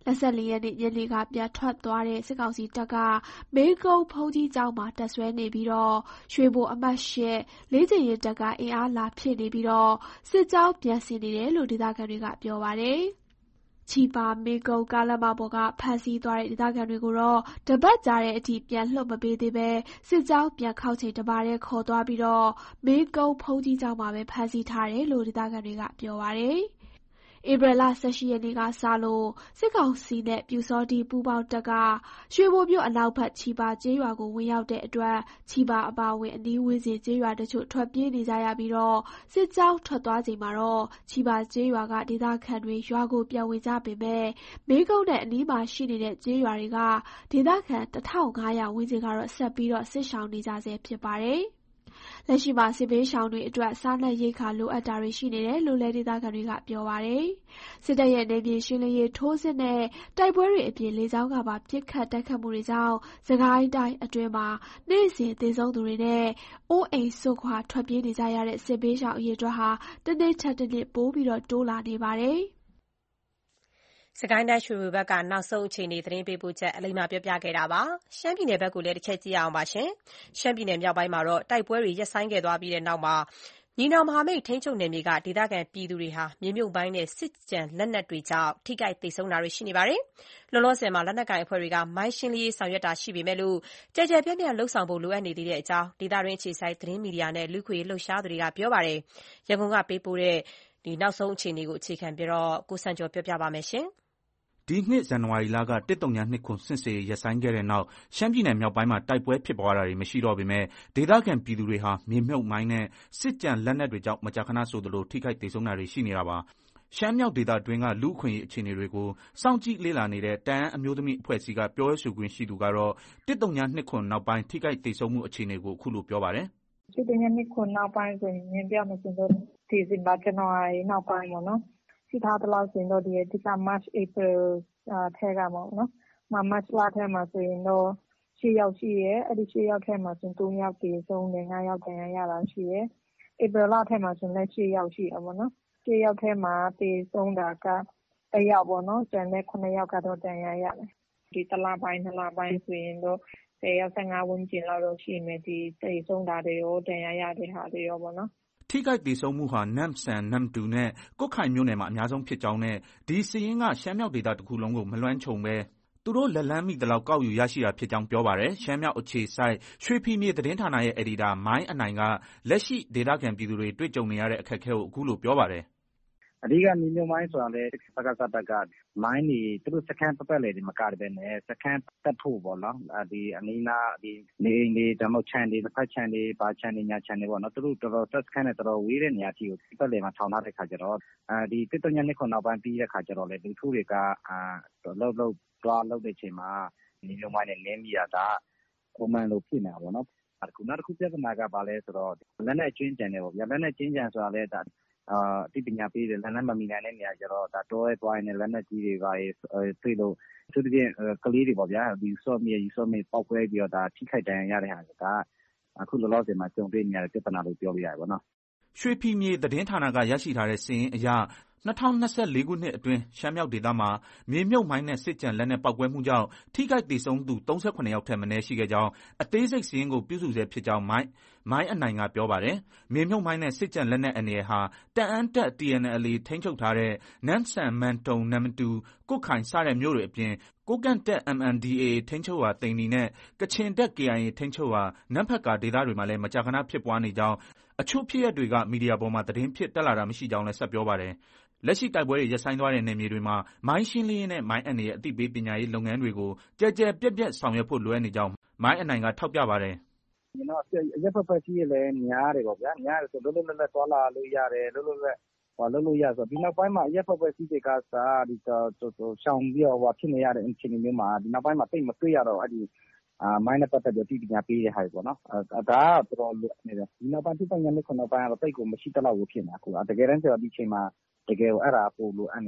24 ရက်နေ့ညနေကပြန်ထွက်သွားတဲ့စစ်ကောင်စီတပ်ကမေကုန်းဘုံကြီးကျောင်းမှာတပ်ဆွဲနေပြီးတော့ရွှေဘိုအမှတ်၈လေ့ကျင့်ရေးတပ်ကအင်အားလာဖြည့်နေပြီးတော့စစ်ကြောင်းပြန်ဆင်နေတယ်လို့ဒေသခံတွေကပြောပါတယ်။ချီပါမေကုန်းကားလမ်းမပေါ်ကဖမ်းဆီးသွားတဲ့ဒေသခံတွေကိုတော့တပတ်ကြာတဲ့အထိပြန်လွှတ်မပေးသေးပဲစစ်ကြောင်းပြန်ခောက်ချိန်တပါးတည်းခေါ်သွားပြီးတော့မေကုန်းဘုံကြီးကျောင်းမှာပဲဖမ်းဆီးထားတယ်လို့ဒေသခံတွေကပြောပါတယ်။ဧပြီလ18 ရက်နေ့ကစလို့စစ်ကောင်စီနဲ့ပျူစောထီးပူးပေါင်းတပ်ကရွှေဘိုမြို့အနောက်ဘက်ချီပါကျေးရွာကိုဝင်ရောက်တဲ့အတွက်ချီပါအပါအဝင်အနီးဝန်းကျင်ကျေးရွာတချို့ထွက်ပြေးနေကြရပြီးတော့စစ်ကြောင်းထွက်သွားချိန်မှာတော့ချီပါကျေးရွာကဒေသခံတွေရွာကိုပြန်ဝင်ကြပေမဲ့မေကုန်းနဲ့အနီးမှာရှိနေတဲ့ကျေးရွာတွေကဒေသခံ1500 ဝန်းကျင်ကတော့ဆက်ပြီးတော့စစ်ရှောင်နေကြဆဲဖြစ်ပါတယ်။လက်ရှိမှာစစ်ဘေးရှောင်တွေအတွက်စားနပ်ရိက္ခာလိုအပ်တာတွေရှိနေတယ်လို့လည်းဒေသခံတွေကပြောပါတယ်။စစ်တပ်ရဲ့နယ်မြေရှင်းလင်းရေးထိုးစစ်နဲ့တိုက်ပွဲတွေအပြင်လေကြောင်းကပါပစ်ခတ်တိုက်ခတ်မှုတွေကြောင့်စစ်ကိုင်းတိုင်းအတွင်းမှာနေ့စဉ်သေဆုံးသူတွေနဲ့အိုးအိမ်စွန့်ခွာထွက်ပြေးနေကြရတဲ့စစ်ဘေးရှောင်အရေအတွက်ဟာတစ်နေ့ထက်တစ်နေ့ပိုပြီးတော့တိုးလာနေပါတယ်။စစ်ကိုင်းတိုင်းရွှေဘိုဘက်ကနောက်ဆုံးအခြေအနေသတင်းပေးပို့ချက်အလိမ္မာပြောပြခဲ့တာပါ။ရှမ်းပြည်နယ်ဘက်ကိုလည်းတစ်ချက်ကြည့်ရအောင်ပါရှင်။ရှမ်းပြည်နယ်မြောက်ပိုင်းမှာတော့တိုက်ပွဲတွေရပ်ဆိုင်းခဲ့သွားပြီးတဲ့နောက်မှာညီနောင်မဟာမိတ်ထိန်းချုပ်နယ်မြေကဒေသခံပြည်သူတွေဟာမြေမြုပ်ပိုင်းနဲ့စစ်ကြံလက်နက်တွေကြောင့်ထိခိုက်သေဆုံးတာတွေရှိနေပါတယ်။လောလောဆယ်မှာလက်နက်ကိုင်အဖွဲ့တွေကမိုင်းရှင်းလင်းရေးဆောင်ရွက်တာရှိပေမဲ့လို့ကြဲကြဲပြန့်ပြန့်လှုပ်ဆောင်ဖို့လိုအပ်နေသေးတဲ့အကြောင်းဒေသတွင်းအခြေစိုက်သတင်းမီဒီယာနဲ့လူခွေလှုပ်ရှားသူတွေကပြောပါတယ်။ရန်ကုန်ကပေးပို့တဲ့ဒီနောက်ဆုံးအခြေအနေကိုအခြေခံပြီးတော့ကိုစံကျော်ပြောပြပါမယ်ရှင်။ဒီနှစ်ဇန်နဝါရီလက132စစ်ဆင်ရေးရပ်ဆိုင်းခဲ့တဲ့နောက်ရှမ်းပြည်နယ်မြောက်ပိုင်းမှာတိုက်ပွဲဖြစ်ပွားတာတွေမရှိတော့ပေမဲ့ဒေသခံပြည်သူတွေဟာမြေမြုပ်မိုင်းနဲ့စစ်ကြံလက်နက်တွေကြောင့်မကြာခဏဆိုသလိုထိခိုက်သေဆုံးတာတွေရှိနေတာပါ။ရှမ်းမြောက်ဒေသတွင်းကလူ့အခွင့်အရေးအခြေအနေတွေကိုစောင့်ကြည့်လေ့လာနေတဲ့တအန်းအမျိုးသမီးအဖွဲ့အစည်းကပြောရေးဆိုခွင့်ရှိသူကတော့132နောက်ပိုင်းထိခိုက်သေဆုံးမှုအခြေအနေကိုအခုလိုပြောပါတယ်။132နောက်ပိုင်းဆိုရင်မြင်ပြမစင်တော့ဒီဇင်ဘာဇန်နဝါရီနောက်ပိုင်းပေါ့နော်။ရှိထားသလောက်ဆိုရင်တော့ဒီအဓိက March April ထဲကပေါ့နော်။ March လထဲမှာဆိုရင်တော့6 ယောက်ရှိရဲ။အဲ့ဒီ6 ယောက်ထဲမှာဆိုရင်3 ယောက်သေဆုံးတယ်5 ယောက်ဒဏ်ရာရတာရှိရဲ။ April လထဲမှာဆိုရင်လည်း6 ယောက်ရှိတာပေါ့နော်။6 ယောက်ထဲမှာသေဆုံးတာက1 ယောက်ပေါ့နော်။ကျန်တဲ့9 ယောက်ကတော့ဒဏ်ရာရတယ်။ဒီ1 လပိုင်း2 လပိုင်းဆိုရင်တော့10 ယောက်15 ဝန်းကျင်လောက်တော့ရှိမယ်ဒီသေဆုံးတာတွေရောဒဏ်ရာရတဲ့ဟာတွေရောပေါ့နော်။ထိခိုက်သေဆုံးမှုဟာနမ့်ဆန်နမ္မတူနဲ့ကွတ်ခိုင်မြို့နယ်မှာအများဆုံးဖြစ်ကြောင်းနဲ့ဒီစာရင်းကရှမ်းမြောက်ဒေသတစ်ခုလုံးကိုမလွှမ်းခြုံပဲသူတို့လက်လန်းမိသလောက်ကောက်ယူရရှိတာဖြစ်ကြောင်းပြောပါတယ်။ရှမ်းမြောက်အခြေစိုက်ရွှေဖီမြေသတင်းဌာနရဲ့အယ်ဒီတာမိုင်းအနိုင်ကလက်ရှိဒေသခံပြည်သူတွေတွေ့ကြုံနေရတဲ့အခက်အခဲကိုအခုလိုပြောပါတယ်။အဓိကမြေမြုပ်မိုင်းဆိုတာလေစကစတပ်ကမိုင်းတွေသူတို့စခန်းပတ်ပတ်လည်တွေမကတဲ့နဲ့စခန်းတက်ဖို့ပေါ့နော်ဒီအနီးနားဒီနေအိမ်တွေဒါမှမဟုတ်ခြံတွေတစ်ဖက်ခြံတွေဘာခြံတွေညာခြံတွေပေါ့နော်သူတို့တော်တော်တက်စခန်းနဲ့တော်တော်ဝေးတဲ့နေရာထိကိုပတ်လည်မှာထောင်ထားတဲ့ခါကျတော့ဒီ132နောက်ပိုင်းပြီးတဲ့ခါကျတော့လေလူထုတွေကလှုပ်သွားလှုပ်တဲ့ချိန်မှာမြေမြုပ်မိုင်းနဲ့နင်းမိရတာပုံမှန်လိုဖြစ်နေတာပေါ့နော်နောက်တစ်ခုပြဿနာကဘာလဲဆိုတော့လက်နက်ချင်းကြံနေပေါ့ဗျာလက်နက်ချင်းကြံဆိုတာလေဒါအသိပညာပေးတယ်လက်နက်မမီနိုင်တဲ့နေရာကျတော့ဒါတောရဲသွားရင်လက်နက်ကြီးတွေပါတွေ့လို့သူတို့ပြင်ကလေးတွေပေါ့ဗျာဒီစော့မြေပေါက်ကွဲပြီးတော့ဒါထိခိုက်ဒဏ်ရာရတဲ့ဟာကအခုလောလောဆယ်မှာကြုံတွေ့နေရတဲ့ပြဿနာလို့ပြောပြရတယ်ပေါ့နော်ရွှေဖီမြေသတင်းဌာနကရရှိထားတဲ့စာရင်းအရ2024ခုနှစ်အတွင်းရှမ်းမြောက်ဒေသမှာမြေမြုပ်မိုင်းနဲ့စစ်ကြံလက်နက်ပောက်ကွဲမှုကြောင့်ထိခိုက်သေဆုံးသူ38ယောက်ထက်မနည်းရှိခဲ့ကြောင်းအသေးစိတ်စာရင်းကိုပြုစုဆဲဖြစ်ကြောင်းမိုင်းအနိုင်ကပြောပါတယ်။မြေမြုပ်မိုင်းနဲ့စစ်ကြံလက်နက်အန္တရာယ်ဟာတအန်းတပ် TNLA ထိန်းချုပ်ထားတဲ့နမ့်ဆန်မန်တုံနမ္မတူကွတ်ခိုင်စတဲ့မြို့တွေအပြင်ကိုကန့်တပ် MNDAA ထိန်းချုပ်ရာသိန္နီနဲ့ကချင်တပ် KIA ထိန်းချုပ်ရာနမ့်ဖက်ကာဒေသတွေမှာလည်းမကြာခဏဖြစ်ပွားနေကြောင်းအချို့ဖြစ်ရပ်တွေကမီဒီယာပေါ်မှာသတင်းဖြစ်တက်လာတာမရှိကြောင်းလည်းဆက်ပြောပါတယ်။လက်ရှိတိုက်ပွဲတွေရပ်ဆိုင်းသွားတဲ့နယ်မြေတွေမှာမိုင်းရှင်းလင်းရေးနဲ့မိုင်းအန္တရာယ်အသိပေးပညာရေးလုပ်ငန်းတွေကိုကြဲကြဲပြန့်ပြန့်ဆောင်ရွက်ဖို့လိုအပ်နေကြောင်းမိုင်းအနိုင်ကထောက်ပြပါတယ်။ကျွန်တော်အရက်ဖက်ကြီးလည်းများတယ်ပေါ့ဗျာ။များတယ်ဆိုလွတ်လွတ်လပ်လပ်သွားလာလို့ရတယ်လွတ်လွတ်လပ်လုပ်လို့ရဆိုဒီနောက်ပိုင်းမှာအရက်ဖက်ကြီးတွေကစားဒီရှောင်ပြီးတော့ဖြစ်နေရတဲ့အခြေအနေမျိုးမှာဒီနောက်ပိုင်းမှာတိတ်မတွေ့ရတော့အဲ့ဒီမိုင်းနဲ့ပတ်သက်ပြီးအသိပညာပေးတဲ့ဟာတွေပေါ့နော်။ဒါကတော်တော်လိုနေတယ်ဒီနောက်ပိုင်း132နောက်ပိုင်းကတော့တိတ်ကိုမရှိတလောက်ကိုဖြစ်နေတာအခုတကယ်တမ်းဆိုတော့ဒီချိန်မှာတကယ်ကိုအဲ့ဒါပို့လို့အဲ့နေတဲ့အခြေ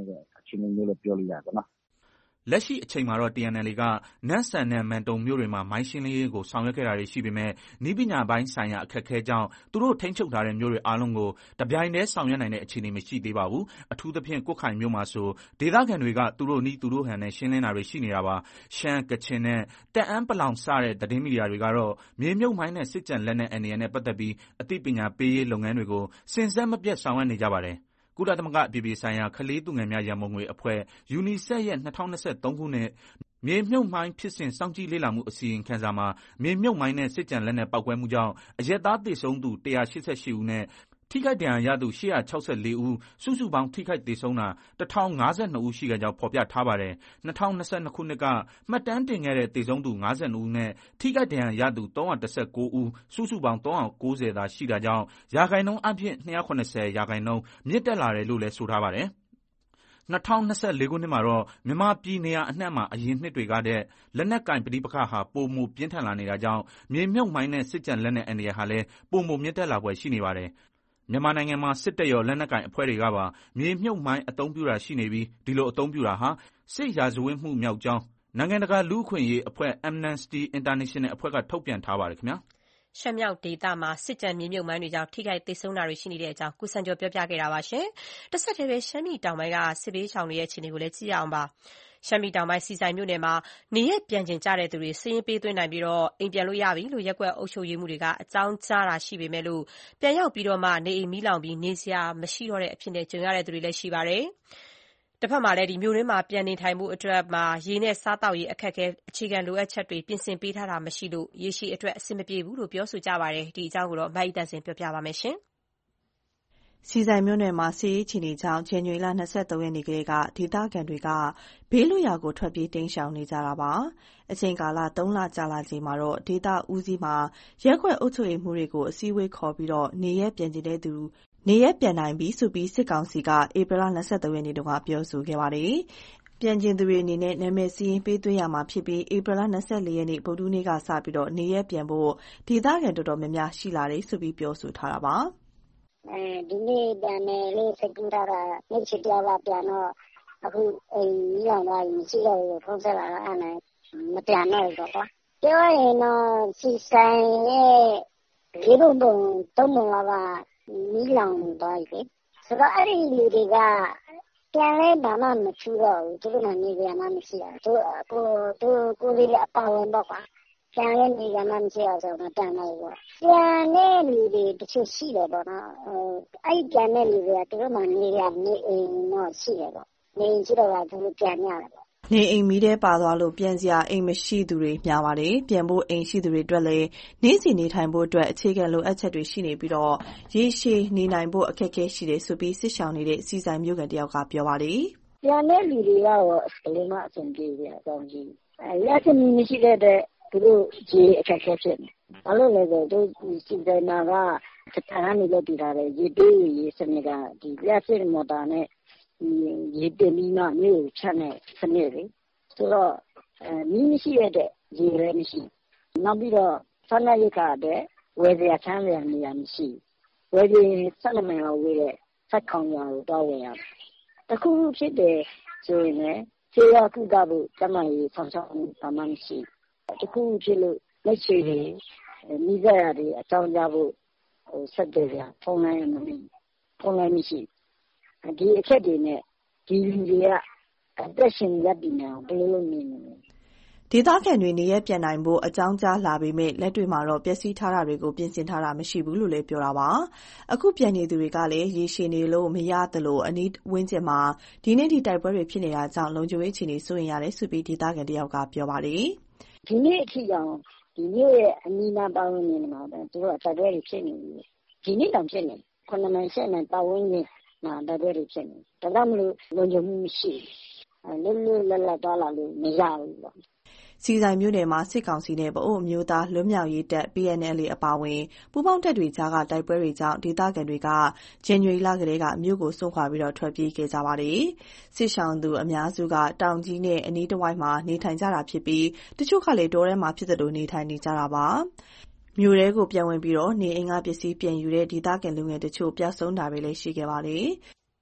အခြေအနေမျိုးလို့ပြောလို့ရတယ်နော်လက်ရှိအချိန်မှာတော့ TNLA ကနမ့်ဆန်နဲ့မန်တုံမြို့တွေမှာမိုင်းရှင်းလင်းရေးကိုဆောင်ရွက်ခဲ့တာတွေရှိပေမဲ့နည်းပညာပိုင်းဆိုင်ရာအခက်အခဲကြောင့်သူတို့ထိန်းချုပ်ထားတဲ့မြို့တွေအားလုံးကိုတပြိုင်တည်းဆောင်ရွက်နိုင်တဲ့အခြေအနေမရှိသေးပါဘူး။အထူးသဖြင့်ကွတ်ခိုင်မြို့မှာဆိုဒေသခံတွေကသူတို့နည်းသူတို့ဟန်နဲ့ရှင်းလင်းတာတွေရှိနေတာပါ။ရှမ်း၊ကချင်နဲ့တအန်းပလောင်စတဲ့သတင်းမီဒီယာတွေကတော့မြေမြုပ်မိုင်းနဲ့စစ်ကြံလက်နက်အန္တရာယ်နဲ့ပတ်သက်ပြီးအသိပညာပေးရေးလုပ်ငန်းတွေကိုစဉ်ဆက်မပြတ်ဆောင်ရွက်နေကြပါတယ်။ကုလသမဂ္ဂအပြည်ပြည်ဆိုင်ရာကလေးသူငယ်များရန်ပုံငွေအဖွဲ့ UNICEF ရဲ့2023ခုနှစ်မြေမြုပ်မိုင်းဖြစ်စဉ်စောင့်ကြည့်လေ့လာမှုအစီရင်ခံစာမှာမြေမြုပ်မိုင်းနဲ့စစ်ကြံလက်နက်ပေါက်ကွဲမှုကြောင့်အရပ်သားသေဆုံးသူ188ဦးနဲ့ထိခိုက်ဒဏ်ရာရသူ864ဦးစုစုပေါင်းထိခိုက်သေဆုံးတာ1052ဦးရှိခဲ့ကြောင်းဖော်ပြထားပါတယ်။2022ခုနှစ်ကမှတ်တမ်းတင်ခဲ့တဲ့သေဆုံးသူ52ဦးနဲ့ထိခိုက်ဒဏ်ရာရသူ319ဦးစုစုပေါင်း390သာရှိတာကြောင့်ရာခိုင်နှုန်းအဖြစ်280ရာခိုင်နှုန်းမြင့်တက်လာတယ်လို့လည်းဆိုထားပါတယ်။2024ခုနှစ်မှာတော့မြန်မာပြည်နေရာအနှံ့မှာအရင်နှစ်တွေကတည်းလက်နက်ကင်ပဋိပက္ခဟာပိုမိုပြင်းထန်လာနေတာကြောင့်မြေမြုပ်မိုင်းနဲ့စစ်ကြံလက်နက်အန္တရာယ်ဟာလည်းပိုမိုမြင့်တက်လာဖွယ်ရှိနေပါတယ်။မြန်မာနိုင်ငံမှာစစ်တပ်ရောလက်နက်ကိုင်အဖွဲ့တွေကပါမြေမြုပ်မိုင်းအသုံးပြုတာရှိနေပြီးဒီလိုအသုံးပြုတာဟာစစ်ရာဇဝတ်မှုမြောက်ကြောင်းနိုင်ငံတကာလူ့အခွင့်အရေးအဖွဲ့ Amnesty International အဖွဲ့ကထုတ်ပြန်ထားပါတယ်ခင်ဗျာ။ရှမ်းမြောက်ဒေသမှာစစ်ကြံမြေမြုပ်မိုင်းတွေကြောင့်ထိခိုက်သေဆုံးတာတွေရှိနေတဲ့အကြောင်းကုစံကျော်ပြောပြခဲ့တာပါရှင်။တစ်ဆက်တည်းပဲရှမ်းပြည်တောင်ပိုင်းကစစ်ဘေးရှောင်တွေရဲ့အခြေအနေကိုလည်းကြည့်ရအောင်ပါ။ရှမ်းပြည်တောင်ပိုင်းစီဆိုင်မြို့နယ်မှာနေရက်ပြန်ကျင်ကြတဲ့သူတွေစာရင်းပေးသွင်းနိုင်ပြီးအိမ်ပြန်လို့ရပြီလို့ရက်ကွက်အုပ်ချုပ်ရေးမှုတွေကအကြောင်းကြားတာရှိပေမဲ့ပြန်ရောက်ပြီးမှနေအိမ်မီးလောင်ပြီးနေစရာမရှိတော့တဲ့အဖြစ်နဲ့ကြုံရတဲ့သူတွေလည်းရှိပါတယ်။တစ်ဖက်မှာလည်းမြို့တွင်းမှာပြန်နေထိုင်မှုအတွက်ရေနဲ့စားသောက်ရေးအခက်အခဲအခြေခံလိုအပ်ချက်တွေပြင်ဆင်ပေးထားတာမရှိလို့ရေရှည်အတွက်အဆင်မပြေဘူးလို့ပြောဆိုကြပါတယ်။ဒီအကြောင်းကိုမအိတန်စင်ပြောပြပါမယ်ရှင်။စီဆိုင်မြို့နယ်မှာစစ်ရေးအခြေအနေကြောင့်ဇန်နဝါရီလ23ရက်နေ့ကလေးကဒေသခံတွေကဘေးလွတ်ရာကိုထွက်ပြေးတိမ်းရှောင်နေကြတာပါ။အချိန်ကာလ3လကြာလာချိန်မှာတော့ဒေသဦးစီးမှာရက်ကွက်အုပ်ချုပ်ရေးမှုတွေကိုအစည်းအဝေးခေါ်ပြီးနေရက်ပြန်ကျင်တဲ့သူနေရက်ပြန်နိုင်ပြီဆိုပြီးစစ်ကောင်စီကဧပြီလ23ရက်နေ့တုန်းကပြောဆိုခဲ့ပါတယ်။ပြန်ကျင်သူတွေအနေနဲ့နာမည်စာရင်းပေးသွင်းရမှာဖြစ်ပြီးဧပြီလ24ရက်နေ့ဗုဒ္ဓဟူးနေ့ကစပြီးနေရက်ပြန်ဖို့ဒေသခံတော်တော်များများရှိလာတယ်ဆိုပြီးပြောဆိုထားတာပါ။ဒီနေ့ပြန်မယ်လို့စိတ်ကူးထားတာနေ့ချစ်ပြောပါပြန်တော့အခုအိမ်ကြီးအောင်သွားရင်မရှိတော့ဘူးဖုန်းဆက်လာတော့အဲ့နဲ့မပြန်တော့ဘူးပေါ့ပြောရင်တော့စီဆိုင်ရဲ့ဒီဘုံသုံးဘုံကမီးလောင်သွားပြီဆိုတော့အဲ့ဒီလူတွေကပြန်လဲဘာမှမထူတော့ဘူးသူတို့ကနေကြမှမရှိတာသူကိုလေးအပါဝင်ပေါ့ကွာပြန်လဲနေကြမှမရှိအောင်ဆိုတော့တန်တော့ပေါ့ပြန်တဲ့လူတွေတချို့ရှိတယ်ပေါ့နော်အဲ့ပြန်တဲ့လူတွေကသူတို့မှနေရနေအိမ်တော့ရှိတယ်ပေါ့နေကြတော့သူတို့ပြန်ရတယ်ပေါ့နေအိမ်မီးထဲပါသွားလို့ပြန်စရာအိမ်မရှိသူတွေများပါတယ်။ပြန်ဖို့အိမ်ရှိသူတွေအတွက်လည်းနေ့စဉ်နေထိုင်ဖို့အတွက်အခြေခံလိုအပ်ချက်တွေရှိနေပြီးရေရှည်နေနိုင်ဖို့အခက်အခဲရှိတယ်ဆိုပြီးစစ်ရှောင်နေတဲ့စီဆိုင်မြို့ကန်တယောက်ကပြောပါတယ်။ပြန်တဲ့လူတွေကတော့အလုံးမအဆင်ပြေပြီအကြောင်းကြီး။လက်ရှိမရှိတဲ့သူတို့ရေအခက်အခဲဖြစ်နေ။ဘာလို့လဲဆိုတော့စီဆိုင်မှာကစတားနေလို့တည်ထားတယ်ရေပေးရေစနစ်ကဒီလက်ရှိမော်တာနဲ့ရေတင်ပြီးမှမြို့ချက်နဲ့စနစ်တွေဆိုတော့မီးမရှိတဲ့ရေလည်းမရှိနောက်ပြီးတော့ဆန္ဒရိတ်ခါတဲ့ဝယ်စရာချမ်းစရာနေရာမရှိဝယ်ပြီးဆက်မလောဝေးတဲ့ဆက်ခေါင်ရကိုတော့ဝင်ရတခုဖြစ်တယ်ဆိုရင်လည်းခြေရကုသဖို့ကျမကြီးဆောင်ဆောင်ဘာမှမရှိတခုဖြစ်လို့လက်ချေတွေမိကြရတွေအကြောင်းကြဖို့ဆက်တယ်ဗျာဖုန်းလိုင်းမရှိဒီအခက်တွေနဲ့ဒီလူတွေကအသက်ရှင်ရပ်တည်နေအောင်ဘယ်လိုလုပ်နေလဲဒေသခံတွေနေရပြန်နိုင်ဖို့အကြောင်းကြားလာပေမဲ့လက်တွေ့မှာတော့ပျက်စီးထားတာတွေကိုပြင်ဆင်ထားတာမရှိဘူးလို့လည်းပြောတာပါအခုပြန်နေသူတွေကလည်းရေရှည်နေလို့မရသလိုအနီးဝန်းကျင်မှာဒီနေ့ဒီတိုက်ပွဲတွေဖြစ်နေတာကြောင့်လုံခြုံရေးအခြေအနေစိုးရိမ်ရတယ်ဆိုပြီးဒေသခံတယောက်ကပြောပါတယ်ဒီနေ့အထိအောင်ဒီမြို့ရဲ့အနီးနားပတ်ဝန်းကျင်မှာသူတို့တိုက်ပွဲတွေဖြစ်နေပြီဒီနေ့တောင်ဖြစ်နေ9မိုင်10မိုင်ပတ်ဝန်းကျင်တိုက်ပွဲတွေဖြစ်နေဒါကြောင့်မလို့လုံခြုံမှုမရှိလွတ်လပ်သွားလာလို့မရဘူးပေါ့စီဆိုင်မြို့နယ်မှာစစ်ကောင်စီနဲ့ပအို့အမျိုးသားလွတ်မြောက်ရေးတပ် PNLA အပါအဝင်ပူးပေါင်းတပ်တွေကြားကတိုက်ပွဲတွေကြောင့်ဒေသခံတွေကဇန်နဝါရီလကတည်းကမြို့ကိုစွန့်ခွာပြီးထွက်ပြေးခဲ့ကြပါတယ်။စစ်ရှောင်သူအများစုကတောင်ကြီးနဲ့အနီးတစ်ဝိုက်မှာနေထိုင်ကြတာဖြစ်ပြီးတချို့ကလည်းတောထဲမှာဖြစ်သလိုနေထိုင်နေကြတာပါ။မြို့ထဲကိုပြန်ဝင်ပြီးနေအိမ်ကပစ္စည်းပြန်ယူတဲ့ဒေသခံလူငယ်တချို့ပျောက်ဆုံးတာတွေလည်းရှိခဲ့ပါတယ်။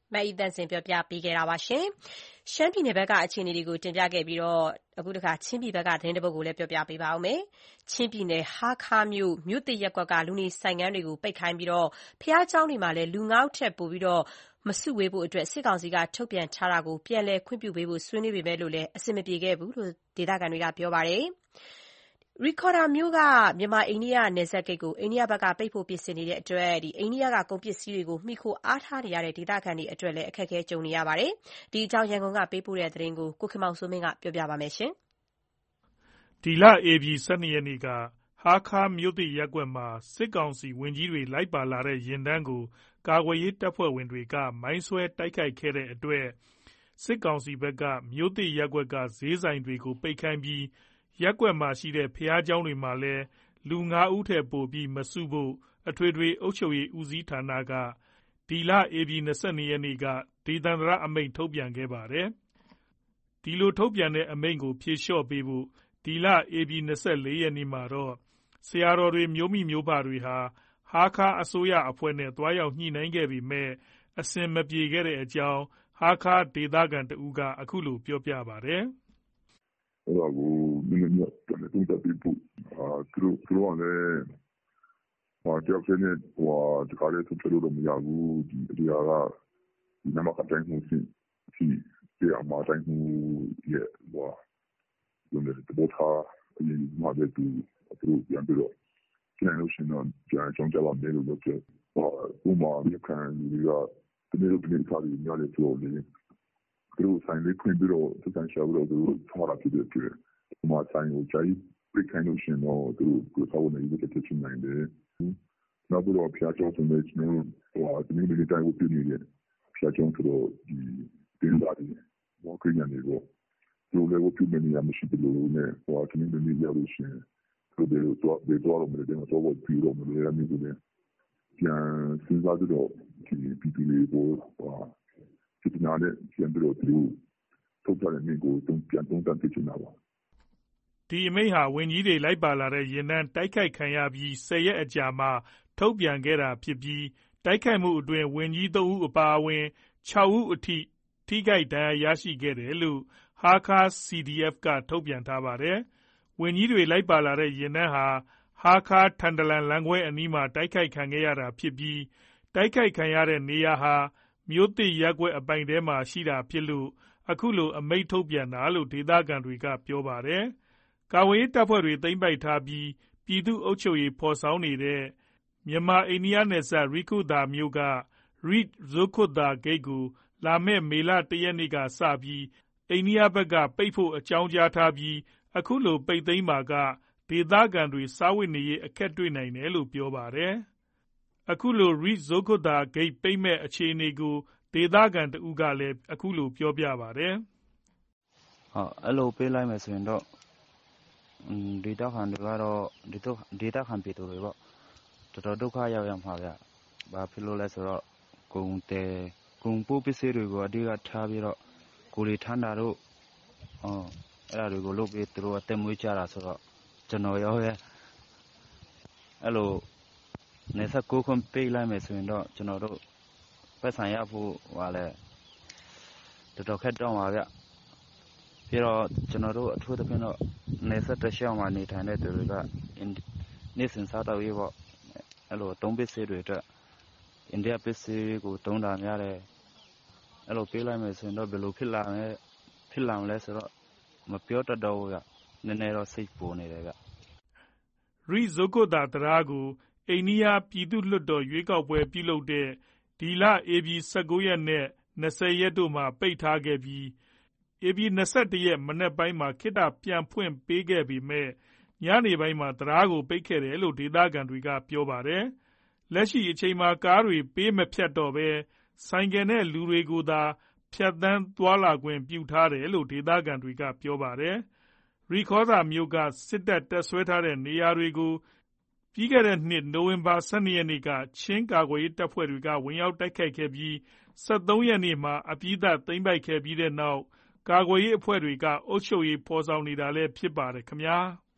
မအီသန့်စင်ပြောပြပေးခဲ့တာပါရှင်။ရှမ်းပြည်နယ်ဘက်ကအခြေအနေတွေကိုတင်ပြခဲ့ပြီးအခုတစ်ခါချင်းပြည်ဘက်ကသတင်းတစ်ပုဒ်ကိုလည်းပြောပြပေးပါဦးမယ်။ချင်းပြည်နယ်ဟားခါးမြို့သစ်ရပ်ကွက်ကလူနေဆိုင်ခန်းတွေကိုပိတ်ခိုင်းပြီးဘုရားကျောင်းတွေမှာလည်းလူ9ဦးထက်ပိုပြီးမစုဝေးဖို့အတွက်စစ်ကောင်စီကထုတ်ပြန်ထားတာကိုပြန်လည်ခွင့်ပြုပေးဖို့ဆွေးနွေးပေမဲ့လို့လည်းအဆင်မပြေခဲ့ဘူးလို့ဒေသခံတွေကပြောပါတယ်။ ရီခေါ်ဒါမြို့ကမြန်မာအိန္ဒိယနယ်စပ်ဂိတ်ကိုအိန္ဒိယဘက်ကပိတ်ဖို့ပြင်ဆင်နေတဲ့အတွက်အိန္ဒိယကကုန်ပစ္စည်းတွေကိုမှီခိုအားထားနေရတဲ့ဒေသခံတွေအတွက်လည်းအခက်အခဲကြုံနေရပါတယ်။ဒီအကြောင်းရန်ကုန်ကပေးပို့တဲ့သတင်းကိုကိုခင်မောင်စိုးမင်းကပြောပြပါမယ်။ဒီလဧပြီ12ရက်နေ့ကဟားခါးမြို့သစ်ရပ်ကွက်မှာစစ်ကောင်စီဝန်ကြီးတွေလိုက်ပါလာတဲ့ယာဉ်တန်းကိုကာကွယ်ရေးတပ်ဖွဲ့ဝင်တွေကမိုင်းဆွဲတိုက်ခိုက်ခဲ့တဲ့အတွက်စစ်ကောင်စီဘက်ကမြို့သစ်ရပ်ကွက်ကဈေးဆိုင်တွေကိုပိတ်ခိုင်းပြီးရပ်ကွက်မှာရှိတဲ့ဘုရားကျောင်းတွေမှာလည်းလူ9ဦးထက်ပိုပြီးမစုဖို့အထွေထွေအုပ်ချုပ်ရေးဦးစီးဌာနကဒီလဧပြီ22ရက်နေ့ကဒေသန္တရအမိန့်ထုတ်ပြန်ခဲ့ပါတယ်။ဒီလိုထုတ်ပြန်တဲ့အမိန့်ကိုဖြေလျှော့ပေးဖို့ဒီလဧပြီ24ရက်နေ့မှာတော့ဆရာတော်တွေမျိုးမိမျိုးဖတွေဟာဟားခါးအစိုးရအဖွဲ့နဲ့တွားရောက်ညှိနှိုင်းခဲ့ပေမဲ့အဆင်မပြေခဲ့တဲ့အကြောင်းဟားခါးဒေသခံတဦးကအခုလိုပြောပြပါတယ်။အဲ့ဒါကိုနည်းနည်းပြန်သုံးသပ်ပေးဖို့သူတို့ကလည်းတယောက်တည်းနဲ့ဒီကားလေးထုတ်လို့တော့မရဘူးဒီဟာကဒီနမကတိုင်းမှုစီအမှားတိုင်းမှုရဲ့ရုံးတဲ့တဘောထားအရင်မှလည်းသူတို့ပြန်ပြီးတော့ကျန်လို့ရှိရင်တော့ကြာကြောင်းကြပါမယ်လို့ပြောတယ်ဥမာဒီခံဒီကတနေ့တော့ဒီကားလေးညလေးပြောနေသူတို့ဆိုင်လေးခွင့်ပြီးတော့စကန်ရှာပြီးတော့သူတို့ထားတာဖြစ်တဲ့အတွက်ဥမာဆိုင်ကိုကြာကြီးပြခိုင်းလို့ရှိရင်တော့သူတို့ကိုယ်စားဝင်နေတဲ့ချက်ချင်းနိုင်တယ်နောက်ပြီးတော့ဖျားကြောင်းဆိုနေကျွန်တော်ဒီနေ့ဒီတိုင်းကိုပြည်နေတဲ့ဖျားကြောင်းဆိုတော့ဒီတင်လာတယ်ဘောကိညာနေတော့သူလည်းဝပြည်နေရမရှိဘူးလို့နဲ့ဒီနေ့ဒီရလို့ရှိရင်သူတို့တော့တော့မလို့တော့ပြီးတော့မလို့ရမည်ဘူးလေပြန်စဉ်းစားကြတော့ဒီပြည်လေးကိုဒီနာနဲ့ပြန်ပြီးတော့သူထုတ်ပြန်နေကိုပြန်သုံးသပ်ပြချင်တာပါဒီအမိန့်ဟာဝန်ကြီးတွေလိုက်ပါလာတဲ့ယာဉ်တန်းတိုက်ခိုက်ခံရပြီး10ရက်အကြာမှာထုတ်ပြန်ခဲ့တာဖြစ်ပြီးတိုက်ခိုက်မှုအတွင်းဝန်ကြီး3ဦးအပါအဝင်6ဦးအထိခိုက်ဒဏ်ရာရရှိခဲ့တယ်လို့ဟားခါး CDF ကထုတ်ပြန်ထားပါတယ်။ဝန်ကြီးတွေလိုက်ပါလာတဲ့ယာဉ်တန်းဟာဟားခါးထန်တလန်လမ်းခွဲအနီးမှာတိုက်ခိုက်ခံခဲ့ရတာဖြစ်ပြီးတိုက်ခိုက်ခံရတဲ့နေရာဟာမြို့သစ်ရပ်ကွက်အပိုင်ထဲမှာရှိတာဖြစ်လို့အခုလိုအမိန့်ထုတ်ပြန်တာလို့ဒေသခံတွေကပြောပါတယ်။ကာဝေးတပ်ဖွဲ့တွေသိမ်းပိုက်ထားပြီးပြည်သူ့အုပ်ချုပ်ရေးဖော်ဆောင်နေတဲ့မြန်မာအိန္ဒိယနယ်စပ်ရီခုဒါမြို့ကရီဇိုခွတ်ဒါဂိတ်ကိုလာမယ့်မေလ1ရက်နေ့ကစပြီးအိန္ဒိယဘက်ကပိတ်ဖို့အကြောင်းကြားထားပြီးအခုလိုပိတ်သိမ်းမှာကဒေသခံတွေစားဝတ်နေရေးအခက်တွေ့နိုင်တယ်လို့ပြောပါတယ်။အခုလိုရီဇိုခွတ်ဒါဂိတ်ပိတ်မဲ့အခြေအနေကိုဒေသခံတဦးကလည်းအခုလိုပြောပြပါတယ်။အဲ့လိုပေးလိုက်မယ်ဆိုရင်တော့ဒေသခံတွေကတော့ဒေသခံပြည်သူတွေပေါ့တော်တော်ဒုက္ခရောက်ရမှာဗျ။ဘာဖြစ်လို့လဲဆိုတော့ကုန်ပို့ပစ္စည်းတွေကိုအဓိကထားပြီးတော့ကိုရီထမ်းတာတို့အဲ့ဒါတွေကိုလုပ်ပြီးသူတို့အသက်မွေးကြတာဆိုတော့ကျွန်တော်ရောရဲ့အဲ့လိုနေဆက်ကိုခွန်ပေးလိုက်မယ်ဆိုရင်တော့ကျွန်တော်တို့ပတ်ဆိုင်ရဖို့ဟာလဲတော်တော်ခက်တော့မှာဗျပြီးတော့ကျွန်တော်တို့အထူးသဖြင့်တော့နေဆက်တစ်ရှောင်းမှာနေထိုင်တဲ့သူတွေကနေ့စဉ်စားတော့ရေးပေါ့အဲ့လိုသုံးပစ္စည်းတွေအတွက်အိန္ဒိယပစ္စည်းကိုသုံးတာများတယ်အဲ့လိုပေးလိုက်မယ်ဆိုရင်တော့ဘယ်လိုဖြစ်လာမလဲဆိုတော့မပြောတတ်တော့ဘူးဗျနည်းနည်းတော့စိတ်ပူနေတယ်ဗျရီဇိုကိုတာတရာကိုအိန္ဒိယပြည်သူ့လွှတ်တော်ရွေးကောက်ပွဲပြုလုပ်တဲ့ဒီလဧပြီ19ရက်နဲ့20ရက်တို့မှာပိတ်ထားခဲ့ပြီးဧပြီ21ရက်မနေ့ပိုင်းမှာခေတ္တပြန်ဖွင့်ပေးခဲ့ပေမဲ့ညနေပိုင်းမှာတရာကိုပိတ်ခဲ့တယ်လို့ဒေသခံတွေကပြောပါတယ်။လက်ရှိအချိန်မှာကားတွေပေးမဖြတ်တော့ဘဲဆိုင်ကယ်နဲ့လူတွေကိုသာဖြတ်သန်းသွားလာခွင့်ပြုထားတယ်လို့ဒေသခံတွေကပြောပါတယ်။ရီခေါ်ဒါမြို့ကစစ်တပ်ဆွဲထားတဲ့နေရာတွေကိုပြီးခဲ့တဲ့နှစ်နိုဝင်ဘာ12ရက်နေ့ကချင်းကာကွယ်ရေးတပ်ဖွဲ့တွေကဝင်ရောက်တိုက်ခိုက်ခဲ့ပြီး23ရက်နေ့မှာအပြီးသတ်သိမ်းပိုက်ခဲ့ပြီးတဲ့နောက်ကာကွယ်ရေးအဖွဲ့တွေကအုပ်ချုပ်ရေးဖော်ဆောင်နေတာလည်းဖြစ်ပါတယ်ခင်ဗျာ။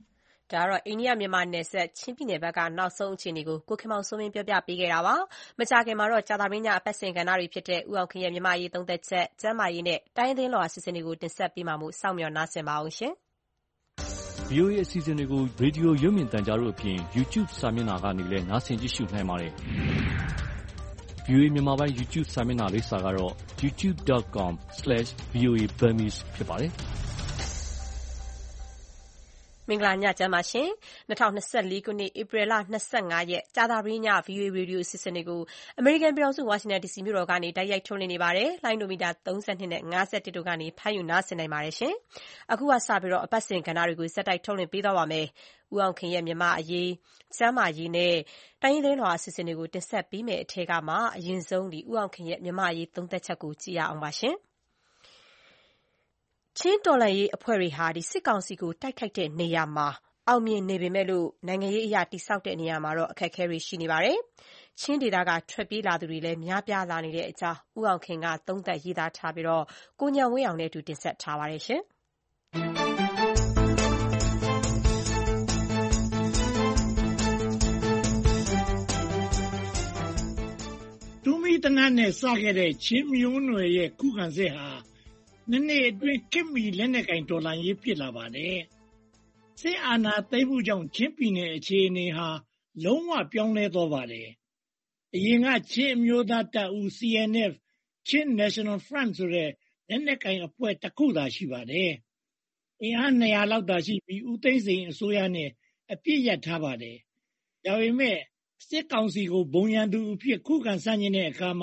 ဒါကတော့အိန္ဒိယမြန်မာနယ်စပ်ချင်းပြည်နယ်ဘက်ကနောက်ဆုံးအခြေအနေကိုကိုခင်မောင်စိုးမင်းပြောပြပေးခဲ့တာပါ။မကြာခင်မှာတော့ကြာသပတေးညအပတ်စဉ်ကဏ္ဍတွေဖြစ်တဲ့ဥအောင်ခင်ရဲ့မြန်မာရေးသုံးသက်ချက်၊ကျန်းမာရေးနဲ့တိုင်းရင်းသားလောအစီအစဉ်တွေကိုတင်ဆက်ပေးမှာမို့စောင့်မျှော်နားဆင်ပါအောင်ရှင်။ VOA အစီအစဉ်တွေကိုရေဒီယိုရုပ်မြင်သံကြားတို့အပြင် YouTube စာမျက်နှာကနေလည်းနားဆင်ကြည့်ရှုနိုင်ပါတယ်။ VOA မြန်မာပိုင်း YouTube စာမျက်နှာလိပ်စာကတော့ youtube.com/VOA Burmese ဖြစ်ပါတယ်။မင်္ဂလာညချမ်းပါရှင်။2024ခုနှစ်ဧပြီလ25ရက်ကြာသပတေးည VOA ရေဒီယိုအစီအစဉ်တွေကိုအမေရိကန်ပြည်ထောင်စုဝါရှင်တန် DC မြို့တော်ကနေတိုက်ရိုက်ထုတ်လွှင့်နေပါတယ်။လိုင်းဒိုမီတာ32နဲ့51တို့ကနေဖမ်းယူနားဆင်နိုင်ပါတယ်ရှင်။အခုကစပြီးအပတ်စဉ်ကဏ္ဍတွေကိုဆက်တိုက်ထုတ်လွှင့်ပေးသွားပါမယ်။ဥအောင်ခင်ရဲ့မြန်မာအရေး၊ကျန်းမာရေးနဲ့တိုင်းရင်းသားလောအစီအစဉ်တွေကိုတင်ဆက်ပေးမယ့်အထက်ကမှအရင်ဆုံးဥအောင်ခင်ရဲ့မြန်မာအရေးသုံးသက်ချက်ကိုကြည့်ရအောင်ပါရှင်။ချင်းတော်လှန်ရေးအဖွဲ့တွေဟာစစ်ကောင်စီကိုတိုက်ခိုက်တဲ့နေရာမှာအောင်မြင်နေပေမဲ့နိုင်ငံရေးအရတည်ဆောက်တဲ့နေရာမှာအခက်အခဲတွေရှိနေပါတယ်။ချင်းဒေသကထွက်ပြေးလာသူတွေလည်းများပြားလာနေတဲ့အကြောင်းဥအောင်ခင်ကသုံးသပ်ရေးသားထားပြီးကိုဉာဏ်ဝင်းအောင်နဲ့အတူတင်ဆက်ထားပါတယ်ရှင်။တူမီတနတ်နဲ့စခဲ့တဲ့ချင်းမျိုးနွယ်ရဲ့ခုခံစစ်ဟာနှစ်အတွင်းခေတ်မီလက်နက်ကင်တော်လှန်ရေးဖြစ်လာပါတယ်။စစ်အာဏာသိမ်းမှုကြောင့်ချင်းပြည်နယ်အခြေအနေဟာလုံးဝပြောင်းလဲသွားပါတယ်။အရင်ကချင်းအမျိုးသားတပ်ဦး CNF Chin National Front ဆိုတဲ့လက်နက်ကင်အဖွဲ့တစ်ခုသာရှိပါတယ်။အင်အား200လောက်သာရှိပြီးဦးသိန်းစိန်အစိုးရနဲ့အပြစ်ရထားပါတယ်။ဒါပေမဲ့စစ်ကောင်စီကိုဘုံရန်သူအဖြစ်ခုခံဆန့်ကျင်တဲ့အခါမှာ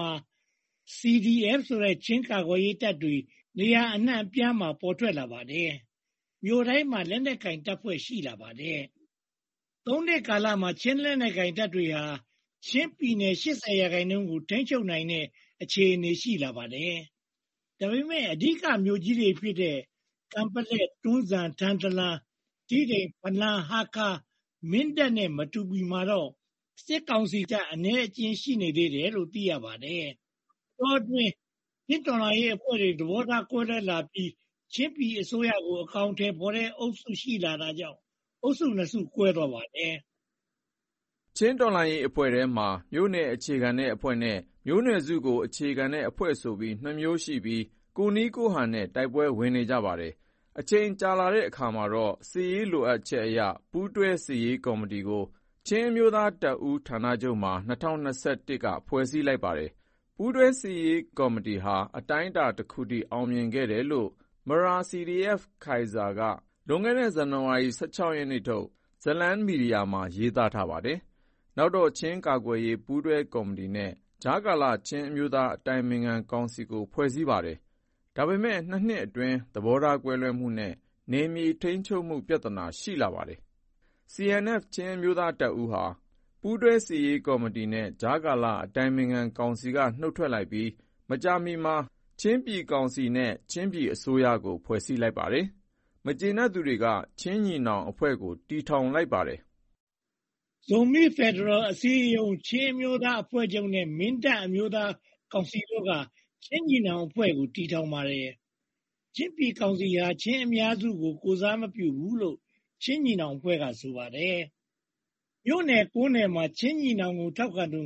CDF ဆိုတဲ့ချင်းကာကွယ်ရေးတပ်တွေနေရာအနှံ့အပြားမှာပေါ်ထွက်လာပါတယ်။မြို့တိုင်းမှာလက်နက်ကင်တပ်ဖွဲ့ရှိလာပါတယ်။သုံးနှစ်ကာလမှာချင်းလက်နက်ကင်တပ်တွေဟာချင်းပြည်နယ်80%ကိုထိန်းချုပ်နိုင်တဲ့အခြေအနေရှိလာပါတယ်။ဒါပေမဲ့အဓိကမြို့ကြီးတွေဖြစ်တဲ့ကံပလက်တွန်းဇံထန်တလန်တီးတိမ်ဖလန်းဟာခါမင်းတပ်နဲ့မတူပီမှာတော့စစ်ကောင်စီတပ်အနည်းအကျဉ်းရှိနေသေးတယ်လို့သိရပါတယ်။တော့တွင်ချင်းတော်လှန်ရေးအဖွဲ့တွေသဘောထားကွဲလွဲလာပြီးချင်းပြည်အစိုးရကိုအကောင့်ထဲပေါ်တဲ့အုပ်စုရှိလာတာကြောင့်အုပ်စုနှစ်စုကွဲသွားပါတယ်။ချင်းတော်လှန်ရေးအဖွဲ့ထဲမှာမျိုးနယ်အခြေခံတဲ့အဖွဲ့နဲ့မျိုးနွယ်စုကိုအခြေခံတဲ့အဖွဲ့ဆိုပြီးနှစ်မျိုးရှိပြီးကိုနီးကိုဟန်နဲ့တိုက်ပွဲဝင်နေကြပါတယ်။အချိန်ကြာလာတဲ့အခါမှာတော့စစ်ရေးလိုအပ်ချက်အရပူးတွဲစစ်ရေးကော်မတီကိုချင်းအမျိုးသားတပ်ဦးဌာနချုပ်မှာ2021ကဖွဲ့စည်းလိုက်ပါတယ်။ပူးတွဲစစ်ရေးကော်မတီဟာအတိုင်းအတာတစ်ခုထိအောင်မြင်ခဲ့တယ်လို့မရာ CDF ခိုင်ဇာကလွန်ခဲ့တဲ့ဇန်နဝါရီ16ရက်နေ့ထုတ်ဇလန်းမီဒီယာမှာရေးသားထားပါတယ်။နောက်တော့ချင်းကာကွယ်ရေးပူးတွဲကော်မတီနဲ့ကြားကာလချင်းအမျိုးသားအတိုင်ပင်ခံကောင်စီကိုဖွဲ့စည်းပါတယ်။ဒါပေမဲ့2နှစ်အတွင်းသဘောထားကွဲလွဲမှုနဲ့နေမြေထိန်းချုပ်မှုပြဿနာရှိလာပါတယ်။ CNF ချင်းအမျိုးသားတပ်ဦးဟာပူးတွဲစစ်ရေးကော်မတီနဲ့ကြားကာလအတိုင်ပင်ခံကောင်စီကနှုတ်ထွက်လိုက်ပြီးမကြာမီမှာချင်းပြည်ကောင်စီနဲ့ချင်းပြည်အစိုးရကိုဖွဲ့စည်းလိုက်ပါတယ်။မကျေနပ်သူတွေကချင်းညီနောင်အဖွဲ့ကိုတည်ထောင်လိုက်ပါတယ်။ဇုံမီဖက်ဒရယ်အစည်းအရုံးချင်းမျိုးသားအဖွဲ့ချုပ်နဲ့မင်းတပ်အမျိုးသားကောင်စီတို့ကချင်းညီနောင်အဖွဲ့ကိုတည်ထောင်ပါတယ်။ချင်းပြည်ကောင်စီဟာချင်းအများစုကိုကိုစားမပြုဘူးလို့ချင်းညီနောင်အဖွဲ့ကဆိုပါတယ်။မြို့နယ်9နယ်မှာချင်းညီနောင်ကိုထောက်ခံသူ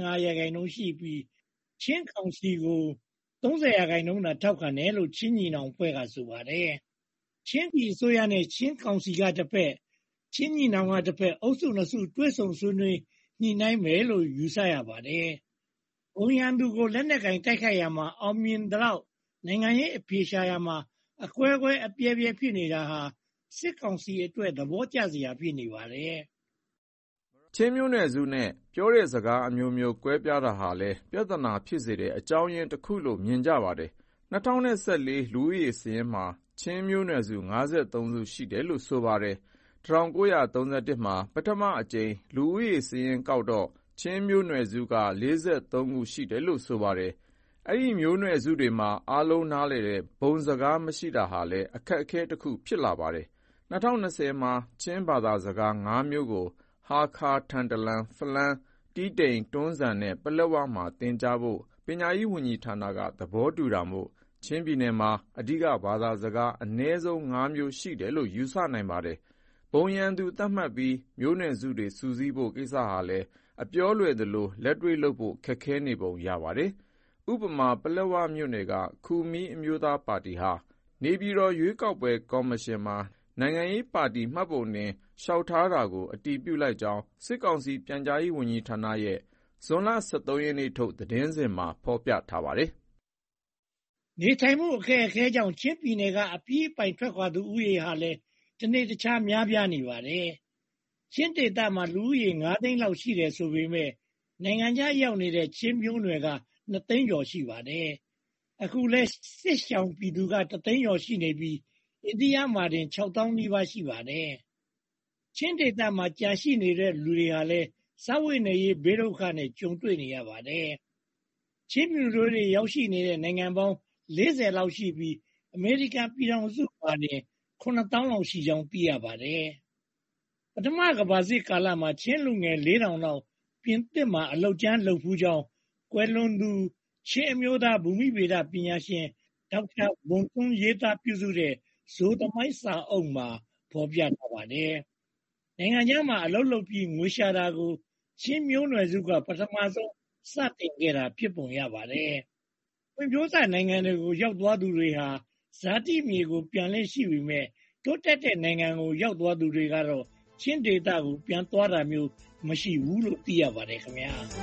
55%ရှိပြီးချင်းကောင်စီကို30%သာထောက်ခံတယ်လို့ချင်းညီနောင်အဖွဲ့ကဆိုပါတယ်။ချင်းပြည်အစိုးရနဲ့ချင်းကောင်စီကတစ်ဖက်ချင်းညီနောင်ကတစ်ဖက်အုပ်စုနှစ်စုတွဲဆုံဆွေးနွေးညှိနှိုင်းမယ်လို့ယူဆရပါတယ်။ဘုံရန်သူကိုလက်နက်ကင်တိုက်ခိုက်ရမှာအောင်မြင်တော့နိုင်ငံရေးအပြေရှားရမှာအကွဲကွဲအပြဲပြဲဖြစ်နေတာဟာစစ်ကောင်စီအတွက်သဘောကျစရာဖြစ်နေပါတယ်။ချင်းမျိုးနွယ်စုနဲ့ပြောတဲ့စကားအမျိုးမျိုးကွဲပြားတာဟာလည်းပြဿနာဖြစ်စေတဲ့အကြောင်းရင်းတစ်ခုလို့မြင်ကြပါတယ်။2014လူဦးရေစာရင်းမှာချင်းမျိုးနွယ်စု53စုရှိတယ်လို့ဆိုပါတယ်။1931မှာပထမအကြိမ်လူဦးရေစာရင်းကောက်တော့ချင်းမျိုးနွယ်စုက43ခုရှိတယ်လို့ဆိုပါတယ်။အဲ့ဒီမျိုးနွယ်စုတွေမှာအားလုံးနားလည်တဲ့ဘုံစကားမရှိတာဟာလည်းအခက်အခဲတစ်ခုဖြစ်လာပါတယ်။2020မှာချင်းဘာသာစကား5မျိုးကိုဟာခါထန်တလန်ဖလန်းတီးတိမ်တွန်းဇံနဲ့ပလက်ဝမှာသင်ကြားဖို့ပညာရေးဝန်ကြီးဌာနကသဘောတူတာမို့ချင်းပြည်နယ်မှာအဓိကဘာသာစကားအနည်းဆုံး5မျိုးရှိတယ်လို့ယူဆနိုင်ပါတယ်။ဘုံရန်သူသတ်မှတ်ပြီးမျိုးနွယ်စုတွေစုစည်းဖို့ကိစ္စဟာလည်းအပြောလွယ်သလိုလက်တွေ့လုပ်ဖို့ခက်ခဲနေပုံရပါတယ်။ဥပမာပလက်ဝမြို့နယ်ကခူမီးအမျိုးသားပါတီဟာနေပြည်တော်ရွေးကောက်ပွဲကော်မရှင်မှာနိုင်ငံရေးပါတီမှတ်ပုံတင်လျှောက်ထားတာကိုအတည်ပြုလိုက်ကြောင်းစစ်ကောင်စီပြန်ကြားရေးဝန်ကြီးဌာနရဲ့ဇွန်လ 13 ရက်နေ့ထုတ်သတင်းစဉ်မှာဖော်ပြထားပါတယ်။နေထိုင်မှုအခက်အခဲကြောင့်ချင်းပြည်နယ်ကအပြေးပိုင်ထွက်ခွာသူဦးရေဟာလည်းတနေ့တခြားများပြားနေပါတယ်။ချင်းဒေသမှာလူဦးရေ9 သိန်းလောက်ရှိတယ်ဆိုပေမဲ့နိုင်ငံခြားရောက်နေတဲ့ချင်းမျိုးနွယ်က2 သိန်းကျော်ရှိပါတယ်။အခုလဲစစ်ရှောင်ပြည်သူက1 သိန်းကျော်ရှိနေပြီးအိန္ဒိယမှာတင်6 သောင်းနီးပါးရှိပါတယ်။ချင်းဒေသမှာကြာရှိနေတဲ့လူတွေဟာလည်းစားဝတ်နေရေးဘေးဒုက္ခနဲ့ကြုံတွေ့နေရပါတယ်။ချင်းမျိုးတွေရောက်ရှိနေတဲ့နိုင်ငံပေါင်း40လောက်ရှိပြီးအမေရိကန်ပြည်ထောင်စုမှာတင်9 သောင်းလောက်ရှိကြောင်းသိရပါတယ်။ပထမကမ္ဘာစစ်ကာလမှာချင်းလူငယ်4000လောက်ပြင်သစ်မှာအလုပ်ကျန်းလုပ်ဖူးကြောင်းကွယ်လွန်သူချင်းအမျိုးသားဘူမိဗေဒပညာရှင်ဒေါက်တာဘွန်ထွန်းရေးသားပြုစုတဲ့ဇိုသမိုင်းစာအုပ်မှာဖော်ပြထားပါတယ်။နိုင်ငံခြားမှာအလုပ်လုပ်ပြီးငွေရှာတာကိုချင်းမျိုးနွယ်စုကပထမဆုံးစတင်ခဲ့တာဖြစ်ပုံရပါတယ်။ဖွံ့ဖြိုးစနိုင်ငံတွေကိုရောက်သွားသူတွေဟာဇာတိမြေကိုပြန်လဲရှိပေမဲ့တိုးတက်တဲ့နိုင်ငံကိုရောက်သွားသူတွေကတော့ချင်းဒေသကိုပြန်သွားတာမျိုးမရှိဘူးလို့သိရပါတယ်ခင်ဗျာ။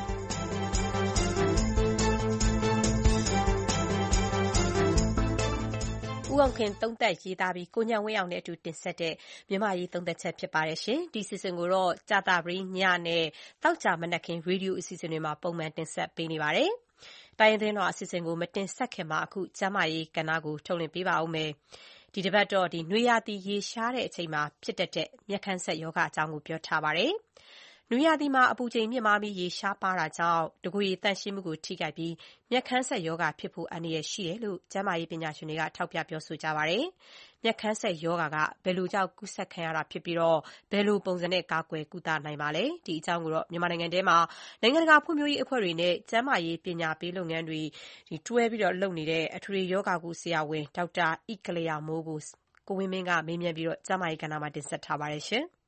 ဦးအောင်ခင်သုံးသပ်ရေးသားပြီးကိုဉာဏ်ဝင်းအောင်နဲ့အတူတင်ဆက်တဲ့မြန်မာရေးသုံးသပ်ချက်ဖြစ်ပါတယ်ရှင်။ဒီစီစဉ်ကိုတော့ကြာသပတေးညနဲ့သောကြာမနက်ခင်းရေဒီယိုအစီအစဉ်တွေမှာပုံမှန်တင်ဆက်ပေးနေပါတယ်။တိုင်းရင်းသတင်းတော်အစီအစဉ်ကိုမတင်ဆက်ခင်မှာအခုကျမ်းမာရေးကဏ္ဍကိုထုတ်လွှင့်ပေးပါဦးမယ်။ဒီတစ်ပတ်တော့နွေရာသီရေရှားတဲ့အချိန်မှာဖြစ်တတ်တဲ့မျက်ခမ်းစက်ရောဂါအကြောင်းကိုပြောထားပါတယ်။နွေရာသီမှာအပူချိန်မြင့်မားပြီးရေရှားပါတာကြောင့်တကိုယ်ရည်သန့်ရှင်းမှုကိုထိခိုက်ပြီးမျက်ခမ်းစက်ရောဂါဖြစ်ဖို့အန္တရာယ်ရှိတယ်လို့ကျန်းမာရေးပညာရှင်တွေကထောက်ပြပြောဆိုကြပါတယ်။မျက်ခမ်းစက်ရောဂါကဘယ်လိုကြောင့်ကူးစက်ခံရတာဖြစ်ပြီးတော့ဘယ်လိုပုံစံနဲ့ကာကွယ်ကုသနိုင်ပါလဲ။ဒီအကြောင်းကိုတော့မြန်မာနိုင်ငံထဲမှာနိုင်ငံတကာဖွံ့ဖြိုးရေးအဖွဲ့တွေနဲ့ကျန်းမာရေးပညာပေးလုပ်ငန်းတွေတွဲပြီးတော့လုပ်နေတဲ့အထွေထွေရောဂါကုဆရာဝန်ဒေါက်တာဣကလျာမိုးကိုကိုဝင်းမင်းကမေးမြန်းပြီးတော့ကျန်းမာရေးကဏ္ဍမှာတင်ဆက်ထားပါတယ်ရှင်။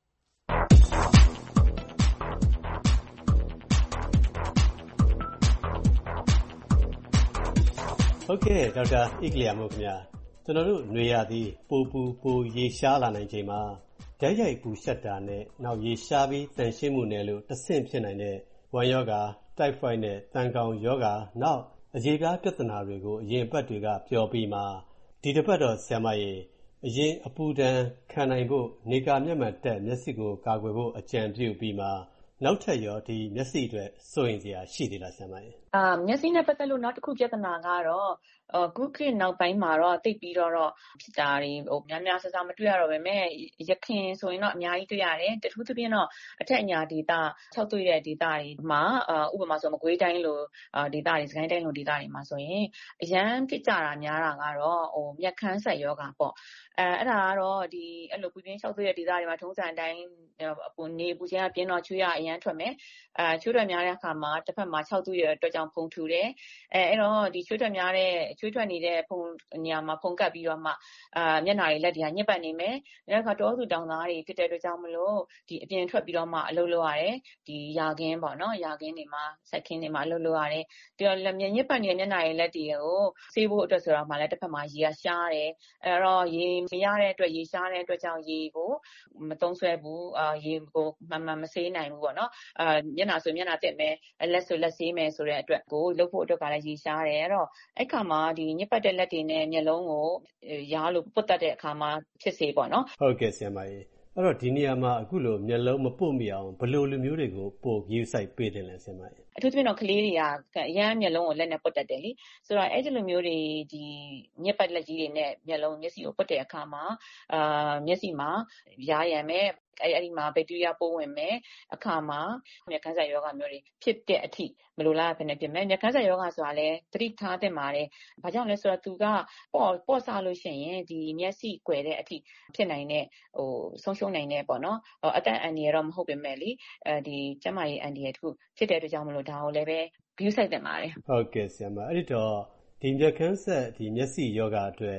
ဟုတ်ကဲ့ဒေါက်တာဣကလျာမိုးခင်ဗျာကျွန်တော်တို့နွေရာသီပိုပူပိုရေရှားလာနိုင်ချိန်မှာဓာတ်ရိုက်ပူရှက်တာနဲ့နောက်ရေရှားပြီးတန်ရှင်းမှုနဲ့လို့တဆင့်ဖြစ်နိုင်တဲ့ဝမ်းရောဂါတိုက်ဖွိုက်နဲ့တန်ကောင်ရောဂါနောက်အရေပြားပြဿနာတွေကိုအရင်ပတ်တွေကပျော်ပြီးမှဒီတစ်ပတ်တော့ဆရာမရေအရင်အပူဒဏ်ခံနိုင်ဖို့နေကာမျက်မှန်တက်မျက်စိကိုကာကွယ်ဖို့အကြံပြုပြီးမှနောက်ထပ်ရောဒီမျက်စိအတွက်စိုးရင်စရာရှိသေးလားဆရာမရေမျက်စိနဲ့ပတ်သက်လို့နောက်တစ်ခုပြဿနာကတော့ခုခေတ်နောက်ပိုင်းမှာတော့တိတ်ပြီးတော့ဖြစ်တာတွေများများဆဆမတွေ့ရတော့ပဲမဲ့ရခင်ဆိုရင်တော့အများကြီးတွေ့ရတယ်တထူးသဖြင့်တော့အထက်အညာဒေသ၆တွေ့တဲ့ဒေသတွေမှာဥပမာဆိုမကွေးတိုင်းလိုဒေသတွေစကိုင်းတိုင်းလိုဒေသတွေမှာဆိုရင်အရန်ဖြစ်ကြတာများတာကတော့မျက်ခမ်းဆက်ယောဂါပေါ့အဲ့ဒါကတော့အဲ့လိုပူပြင်း၆တွေ့တဲ့ဒေသတွေမှာထုံးစံအတိုင်းနေပူခြင်းကပြင်းတော့ချွေးရအရန်ထွက်မယ်ချွေးထွက်များတဲ့အခါမှာတစ်ဖက်မှာ၆တွေ့တဲ့အတွက်ကြောင့်ဖုံထူတယ်အဲ့တော့ဒီချွေးထွက်များတဲ့ချွေးထွက်နေတဲ့ဖုံနေရာမှာဖုံကပ်ပြီးတော့မှမျက်နှာတွေလက်တွေကညစ်ပတ်နေမယ်နောက်တစ်ခါတောစုတောင်သားတွေဖြစ်တဲ့အတွက်ကြောင့်မလို့ဒီအပြင်ထွက်ပြီးတော့မှအလုပ်လုပ်ရတယ်ဒီယာခင်းပေါ့နော်ယာခင်းတွေမှာဆက်ခင်းတွေမှာအလုပ်လုပ်ရတယ်ပြီးတော့ညစ်ပတ်နေတဲ့မျက်နှာတွေလက်တွေကိုဆေးဖို့အတွက်ဆိုတော့မှလည်းတစ်ဖက်မှာရေကရှားတယ်အဲ့တော့ရေမရတဲ့အတွက်ရေရှားတဲ့အတွက်ကြောင့်ရေကိုမသုံးဆွဲဘူးရေကိုမှန်မဆေးနိုင်ဘူးပေါ့နော်မျက်နှာဆိုမျက်နှာတက်မယ်လက်ဆိုလက်ဆေးမယ်ဆိုတဲ့အတွက်ကိုလုပ်ဖို့အတွက်ကလည်းရေရှားတယ်အဲ့တော့အဲ့ခါမှာဒီညစ်ပတ်တဲ့လက်တွေနဲ့မျက်လုံးကိုရားလို့ပုတ်တက်တဲ့အခါမှာဖြစ်စေပေါ့နော်ဟုတ်ကဲ့ဆရာမကြီးအဲ့တော့ဒီနေရာမှာအခုလိုမျက်လုံးမပုတ်မိအောင်ဘယ်လိုလူမျိုးတွေကိုပို့ဂရုစိုက်ပေးတယ်လဲဆရာမကြီးအထူးသဖြင့်တော့ကလေးတွေကအရန်မျက်လုံးကိုလက်နဲ့ပုတ်တက်တယ်လေဆိုတော့အဲ့ဒီလိုမျိုးတွေဒီညစ်ပတ်လက်ကြီးတွေနဲ့မျက်လုံးမျက်စိကိုပုတ်တဲ့အခါမှာမျက်စိမှာရားရံမယ်အဲ့ဒီမှာဘက်တီးရီးယားပိုးဝင်မယ်အခါမှာမျက်ခမ်းစက်ရောဂါမျိုးတွေဖြစ်တဲ့အထိမလိုလားဖြစ်နေဖြစ်မယ်မျက်ခမ်းစက်ရောဂါဆိုတာလည်းသတိထားသင့်ပါတယ်။ဘာကြောင့်လဲဆိုတော့သူကပေါ့ဆလို့ရှိရင်ဒီမျက်စိကွယ်တဲ့အထိဖြစ်နိုင်တဲ့ဆုံးရှုံးနိုင်တဲ့ပေါ့နော်အသက်အန္တရာယ်တော့မဟုတ်ပေမဲ့လေဒီကျန်းမာရေးအန္တရာယ်တခုဖြစ်တဲ့အတွက်ကြောင့်မလို့ဒါကိုလည်းပဲဂရုစိုက်သင့်ပါတယ်။ဟုတ်ကဲ့ဆရာမအဲ့ဒီတော့ဒီမျက်ခမ်းစက်ဒီမျက်စိရောဂါအတွက်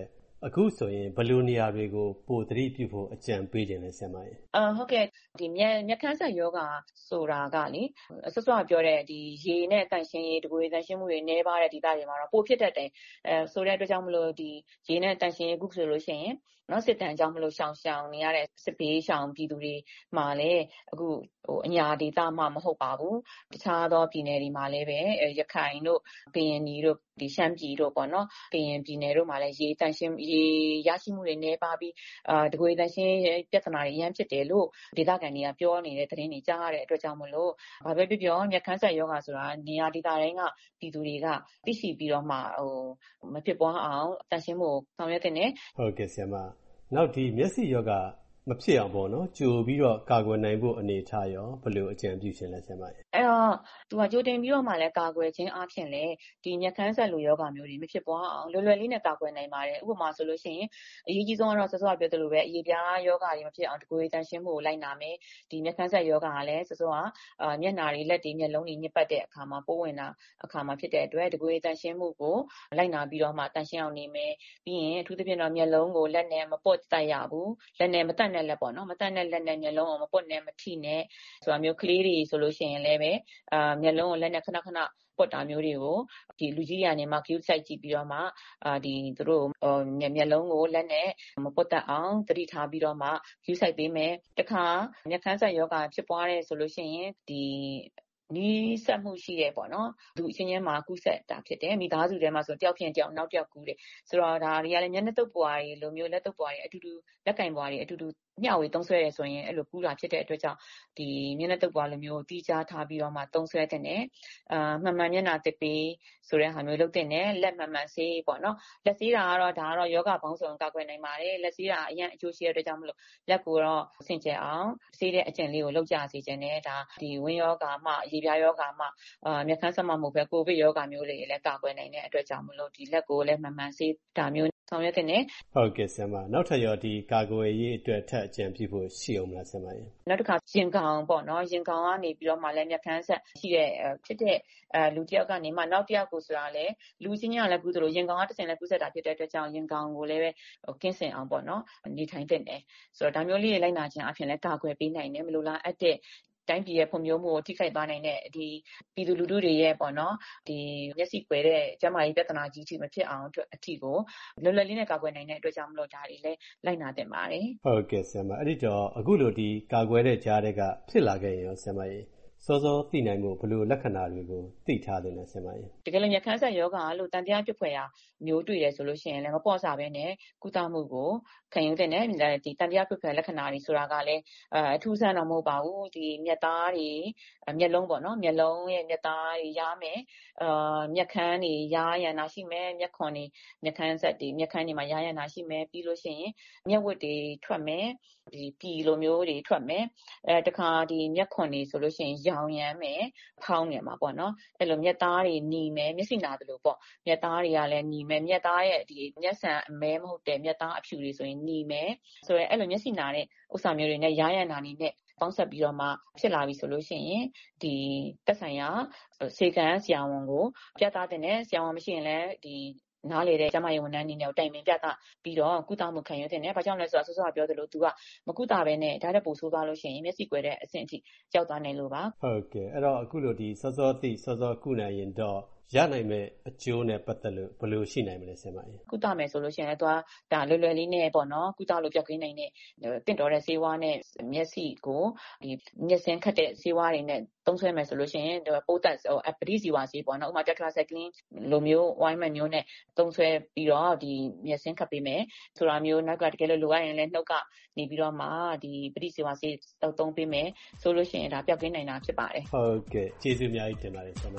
အခုဆိုရင်ဘယ်လိုနေရာတွေကိုပိုသတိပြုဖို့အကြံပေးခြင်းလဲဆရာမရေဟုတ်ကဲ့ဒီမျက်ခမ်းစက်ယောဂဆိုတာကလေစောစောကပြောတဲ့ဒီရေနဲ့တန့်ရှင်းရေးတကိုယ်တန့်ရှင်းမှုတွေနည်းပါးတဲ့ဒေသတွေမှာတော့ပိုဖြစ်တတ်တယ်ဆိုတဲ့အတွက်ကြောင့်မလို့ဒီရေနဲ့တန့်ရှင်းရေးခုဆိုလို့ရှိရင်နော်စစ်တမ်းကြောင့်မလို့ရှောင်နေရတဲ့စစ်ဘေးရှောင်ပြည်သူတွေမှာလည်းအခုအညာဒေသမှမဟုတ်ပါဘူးတခြားသောပြည်နယ်တွေမှာလည်းပဲရခိုင်တို့ကရင်ပြည်တို့ဒီရှမ်းပြည်တို့ပေါ့နော်ကရင်ပြည်နယ်တို့မှာလည်းရေတန့်ရှင်းရေရရှိမှုတွေနည်းပါးပြီးတကိုယ်တန့်ရှင်းပြဿနာတွေအများဖြစ်တယ်လို့ဒေသခံတွေကပြောနေတဲ့သတင်းတွေကြားရတဲ့အတွက်ကြောင့်မလို့ဘာပဲပြောမျက်ခမ်းစက်ယောဂဆိုတာနေရာဒေသတိုင်းကပြည်သူတွေကသိရှိပြီးတော့မှမဖြစ်ပွားအောင်တန့်ရှင်းမှုဆောင်ရွက်တဲ့ဟုတ်ကဲ့ဆရာမနောက်ဒီမျက်စိယောဂမဖြစ်အောင်ပေါ့နော်ကြိုပြီးတော့ကာကွယ်နိုင်ဖို့အနေထားရောဘယ်လိုအကြံပြုရှင်လဲဆရာမရေအဲ့တော့သူကကြိုတင်ပြီးတော့မှလည်းကာကွယ်ခြင်းအပြင်လည်းဒီမျက်ခမ်းစက်လိုယောဂမျိုးတွေမဖြစ်ပွားအောင်လွယ်လွယ်လေးနဲ့ကာကွယ်နိုင်ပါတယ်ဥပမာဆိုလို့ရှိရင်အရေးကြီးဆုံးကတော့စောစောကပြောသလိုပဲအရေးပြားယောဂတွေမဖြစ်အောင်တကိုယ်တန့်ရှင်းမှုကိုလိုက်နာမယ်ဒီမျက်ခမ်းစက်ယောဂကလည်းစောစောကမျက်နှာတွေလက်တွေမျက်လုံးတွေညစ်ပတ်တဲ့အခါမှာပိုးဝင်တာအခါမှာဖြစ်တဲ့အတွက်တကိုယ်တန့်ရှင်းမှုကိုလိုက်နာပြီးတော့မှတန့်ရှင်းအောင်နေမယ်ပြီးရင်အထူးသဖြင့်တော့မျက်လုံးကိုလက်နဲ့မပုတ်တိုက်ရဘူးလက်နဲ့မတတ်နဲ့လက်ပေါ့နော်မတတ်နဲ့လက်နဲ့မျက်လုံးကိုမပုတ်နဲ့မထိနဲ့ဆိုတာမျိုးကလေးတွေဆိုလို့ရှိရင်လည်းပဲမျက်လုံးကိုလက်နဲ့ခဏပုတ်တာမျိုးတွေကိုဒီလူကြီးကနေမှ cue စိုက်ကြည့်ပြီးတော့မှဒီသူတို့မျက်လုံးကိုလက်နဲ့မပုတ်တတ်အောင်သတိထားပြီးတော့မှ cue စိုက်ပေးမယ်တခါမျက်ခမ်းစက်ယောဂဖြစ်ပွားတဲ့ဆိုလို့ရှိရင်ဒီနီးစပ်မှုရှိတယ်ပေါ့နော်သူအချင်းချင်းမှာကူးစက်တာဖြစ်တယ်မိသားစုထဲမှာဆိုတယောက်ဖြင့်တယောက်နောက်တယောက်ကူးတယ်ဆိုတော့ဒါတွေကလည်းမျက်နှာတုပ်ပွားတွေလိုမျိုးလက်တုပ်ပွားတွေအတူတူလက်ကင်ပွားတွေအတူတူမျှဝေသုံးဆွဲရဆိုရင်အဲ့လိုကူးတာဖြစ်တဲ့အတွက်ကြောင့်ဒီမျက်နှာတုပ်ပွားလိုမျိုးတီးခြားထားပြီးတော့မှသုံးဆွဲတဲ့နဲ့မှန်မှန်မျက်နှာတစ်ပေးဆိုတဲ့ဟာမျိုးလုပ်တဲ့နဲ့လက်မှန်မှန်ဆေးပေါ့နော်လက်ဆေးတာကတော့ဒါကတော့ယောဂပေါင်းစုံကာကွယ်နိုင်ပါတယ်လက်ဆေးတာအရင်အကျိုးရှိတဲ့အတွက်ကြောင့်မလို့လက်ကိုတော့ဆင်ကျဲအောင်ဆေးတဲ့အကျင့်လေးကိုလုပ်ကြစေချင်တယ်ဒါဒီဝင်းယောဂမှရေပြားယောဂမှမျက်ခမ်းစက်မှမဟုတ်ပဲကိုဗစ်ယောဂမျိုးတွေလည်းကာကွယ်နိုင်တဲ့အတွက်ကြောင့်မလို့ဒီလက်ကိုလည်းမှန်မှန်ဆေးဒါမျိုးဆောင်ရွက်တဲ့နဲ့ဟုတ်ကဲ့ဆရာမနောက်ထပ်ရောဒီကာကွယ်ရေးအတွက်ထပ်အကြံပြုဖို့ရှိအောင်မလားဆရာမရေနောက်တစ်ခါရင်ကောင်ပေါ့နော်ရင်ကောင်ကနေပြီးတော့မှလည်းမျက်ခမ်းဆက်ရှိတဲ့ဖြစ်တဲ့လူတစ်ယောက်ကနေမှနောက်တစ်ယောက်ကိုဆိုတာလည်းလူချင်းချင်းကလည်းကူးသလိုရင်ကောင်ကတစ်ဆင့်လည်းကူးဆက်တာဖြစ်တဲ့အတွက်ကြောင့်ရင်ကောင်ကိုလည်းပဲကင်းစင်အောင်ပေါ့နော်နေထိုင်တဲ့နဲ့ဆိုတော့ဒါမျိုးလေးတွေလိုက်နာခြင်းအပြင်လည်းကာကွယ်ပေးနိုင်တယ်မလို့လားအဲ့တဲ့တိုင်းပြည်ရဲ့ဖွံ့ဖြိုးမှုကိုထိခိုက်သွားနိုင်တဲ့ဒီပြည်သူလူထုတွေရဲ့ပေါ့နော်ဒီမျက်စိကွယ်တဲ့ကျန်းမာရေးပြဿနာကြီးကြီးမဖြစ်အောင်အထီကိုလွယ်လွယ်လေးနဲ့ကာကွယ်နိုင်တဲ့အတွက်ကြောင့်မလို့ဒါတွေလည်းလိုက်နာသင့်ပါတယ်ဟုတ်ကဲ့ဆရာမအဲ့ဒီတော့အခုလိုဒီကာကွယ်တဲ့ကြားတွေကဖြစ်လာခဲ့ရင်ရောဆရာမရေစောစောသိနိုင်မှုဘယ်လိုလက္ခဏာတွေကိုသိထားသင့်လဲဆရာမရေတကယ်လို့မျက်ခမ်းစက်ယောဂလို့တန်တရားဖြစ်ဖွယ်ရာမျိုးတွေ့တယ်ဆိုလို့ရှိရင်လည်းမပေါ့စားပဲနဲ့ကုသမှုကိုခံယူတဲ့နဲ့ဒီတန်တရားဖြစ်ဖွယ်လက္ခဏာတွေဆိုတာကလည်းအထူးဆန်းတော့မဟုတ်ပါဘူးဒီမျက်သားတွေမျက်လုံးပေါ့နော်မျက်လုံးရဲ့မျက်သားတွေရားမယ်မျက်ခမ်းတွေရားရန်တာရှိမယ်မျက်ခွန်တွေမျက်ခမ်းစက်တွေမျက်ခမ်းတွေမှာရားရန်တာရှိမယ်ပြီးလို့ရှိရင်မျက်ဝတ်တွေထွက်မယ်ဒီပြည်လိုမျိုးတွေထွက်မယ်တခါဒီမျက်ခွန်တွေဆိုလို့ရှိရင်ရောင်ရမ်းမယ်ဖောင်းနေမှာပေါ့နော်အဲ့လိုမျက်သားတွေหนีမယ်မျက်စိနာတယ်လို့ပေါ့မျက်သားတွေကလည်းหนีမယ်မျက်သားရဲ့ဒီမျက်စံအမဲမဟုတ်တဲ့မျက်သားအဖြူတွေဆိုရင်หนีမယ်ဆိုရဲအဲ့လိုမျက်စိနာတဲ့ဥစ္စာမျိုးတွေနဲ့ရားရန်တာနေနဲ့ပေါင်းဆက်ပြီးတော့မှဖြစ်လာပြီဆိုလို့ရှိရင်ဒီသက်ဆိုင်ရာစေကံဆရာဝန်ကိုပြသတဲ့နဲ့ဆရာဝန်မရှိရင်လည်းဒီနားလေတဲ့ကျမရေဝန်ထမ်းအနေနဲ့တိုင်ပင်ပြသပြီးတော့ကုသမှုခံယူတဲ့နဲ့ဘာကြောင့်လဲဆိုတော့စောစောပြောသလို तू ကမကုသပဲနဲ့ဒါတက်ပို့ဆိုးသွားလို့ရှိရင်မျက်စိကွယ်တဲ့အဆင့်အထိရောက်သွားနိုင်လို့ပါဟုတ်ကဲ့အဲ့တော့အခုလိုဒီစောစောသိစောစောကုနိုင်ရင်တော့ရနိုင်မဲ့အကျိုးနဲ့ပတ်သက်လို့ဘယ်လိုရှိနိုင်မလဲဆရာမကြီးကုသမယ်ဆိုလို့ရှိရင်လည်းသွားဒါလွယ်လွယ်လေးနဲ့ပေါ့နော်ကုသလို့ပြောက်ကင်းနိုင်တဲ့တင့်တော်တဲ့ဆေးဝါးနဲ့မျက်စိကိုဒီမျက်စင်းခတ်တဲ့ဆေးဝါးတွေနဲ့သုံးဆွဲမယ်ဆိုလို့ရှိရင်ပိုးသက်ပဋိဇီဝဆေးပေါ့နော်ဥပမာ tetracycline လိုမျိုးဝိုင်းမမျိုးနဲ့သုံးဆွဲပြီးတော့ဒီမျက်စင်းခတ်ပေးမယ်ဆိုတာမျိုးနောက်ကတကယ်လို့လိုအပ်ရင်လည်းနှုတ်ကနေပြီးတော့မှဒီပဋိဇီဝဆေးသုံးပေးမယ်ဆိုလို့ရှိရင်ဒါပြောက်ကင်းနိုင်တာဖြစ်ပါတယ်ဟုတ်ကဲ့ကျေးဇူးအများကြီးတင်ပါတယ်ဆရာမ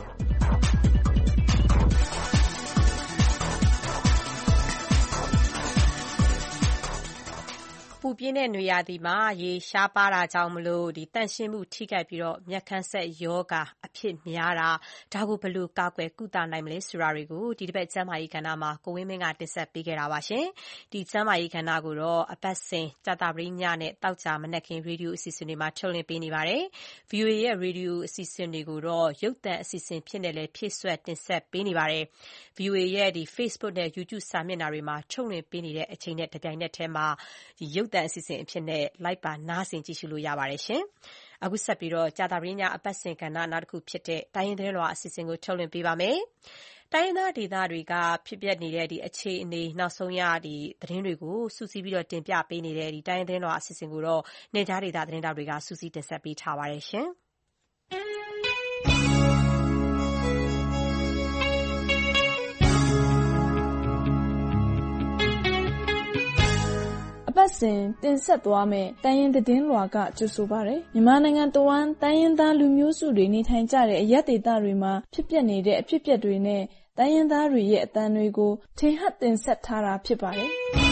ပူပြင်းတဲ့နွေရာသီမှာရေရှားပါးတာကြောင့်သန့်ရှင်းမှုထိခိုက်ပြီးမျက်ခမ်းစက်ရောဂါအဖြစ်များတာဒါကိုဘယ်လိုကာကွယ်ကုသနိုင်မလဲဆိုတာတွေကိုဒီတစ်ပတ်ကျန်းမာရေးကဏ္ဍမှာကိုဝင်းမင်းကတင်ဆက်ပေးခဲ့တာပါရှင်။ဒီကျန်းမာရေးကဏ္ဍကိုတော့အပတ်စဉ်ကြာသပတေးညနဲ့တောက်ကြမနက်ခင်းရေဒီယိုအစီအစဉ်တွေမှာထုတ်လွှင့်ပေးနေပါတယ်။ VOA ရဲ့ရေဒီယိုအစီအစဉ်တွေကိုတော့ရုပ်သံအစီအစဉ်ဖြစ်နေလဲဖြည့်ဆွတ်တင်ဆက်ပေးနေပါတယ်။ VOA ရဲ့Facebook နဲ့ YouTube စာမျက်နှာတွေမှာထုတ်လွှင့်ပေးနေတဲ့အချိန်နဲ့တပြိုင်နက်တည်းမှာရုပ်သံအစီအစဉ်အဖြစ်နဲ့လိုက်ပါနားဆင်ကြည့်ရှုလို့ရပါတယ်ရှင်။အခုဆက်ပြီးကြာသပတေးညအပတ်စဉ်ကဏ္ဍနောက်တစ်ခုဖြစ်တဲ့တိုင်းရင်းသတင်းလွှာအစီအစဉ်ကိုထုတ်လွှင့်ပေးပါမယ်။တိုင်းရင်းသားဒေသတွေကဖြစ်ပျက်နေတဲ့အခြေအနေနောက်ဆုံးရသတင်းတွေကိုစူးစီးပြီးတင်ပြပေးနေတဲ့တိုင်းရင်းသတင်းလွှာအစီအစဉ်ကိုတော့နယ်ခြားဒေသသတင်းတောက်တွေကစူးစီးတင်ဆက်ပေးထားပါတယ်ရှင်။ပတ်စဉ်တင်ဆက်သွားမယ်တိုင်းရင်းသတင်းလွှာကကြိုဆိုပါရယ်မြန်မာနိုင်ငံတဝန်းတိုင်းရင်းသားလူမျိုးစုတွေနေထိုင်ကြတဲ့အရပ်ဒေသတွေမှာဖြစ်ပျက်နေတဲ့အဖြစ်အပျက်တွေနဲ့တိုင်းရင်းသားတွေရဲ့အသံတွေကိုထင်ဟပ်တင်ဆက်ထားတာဖြစ်ပါတယ်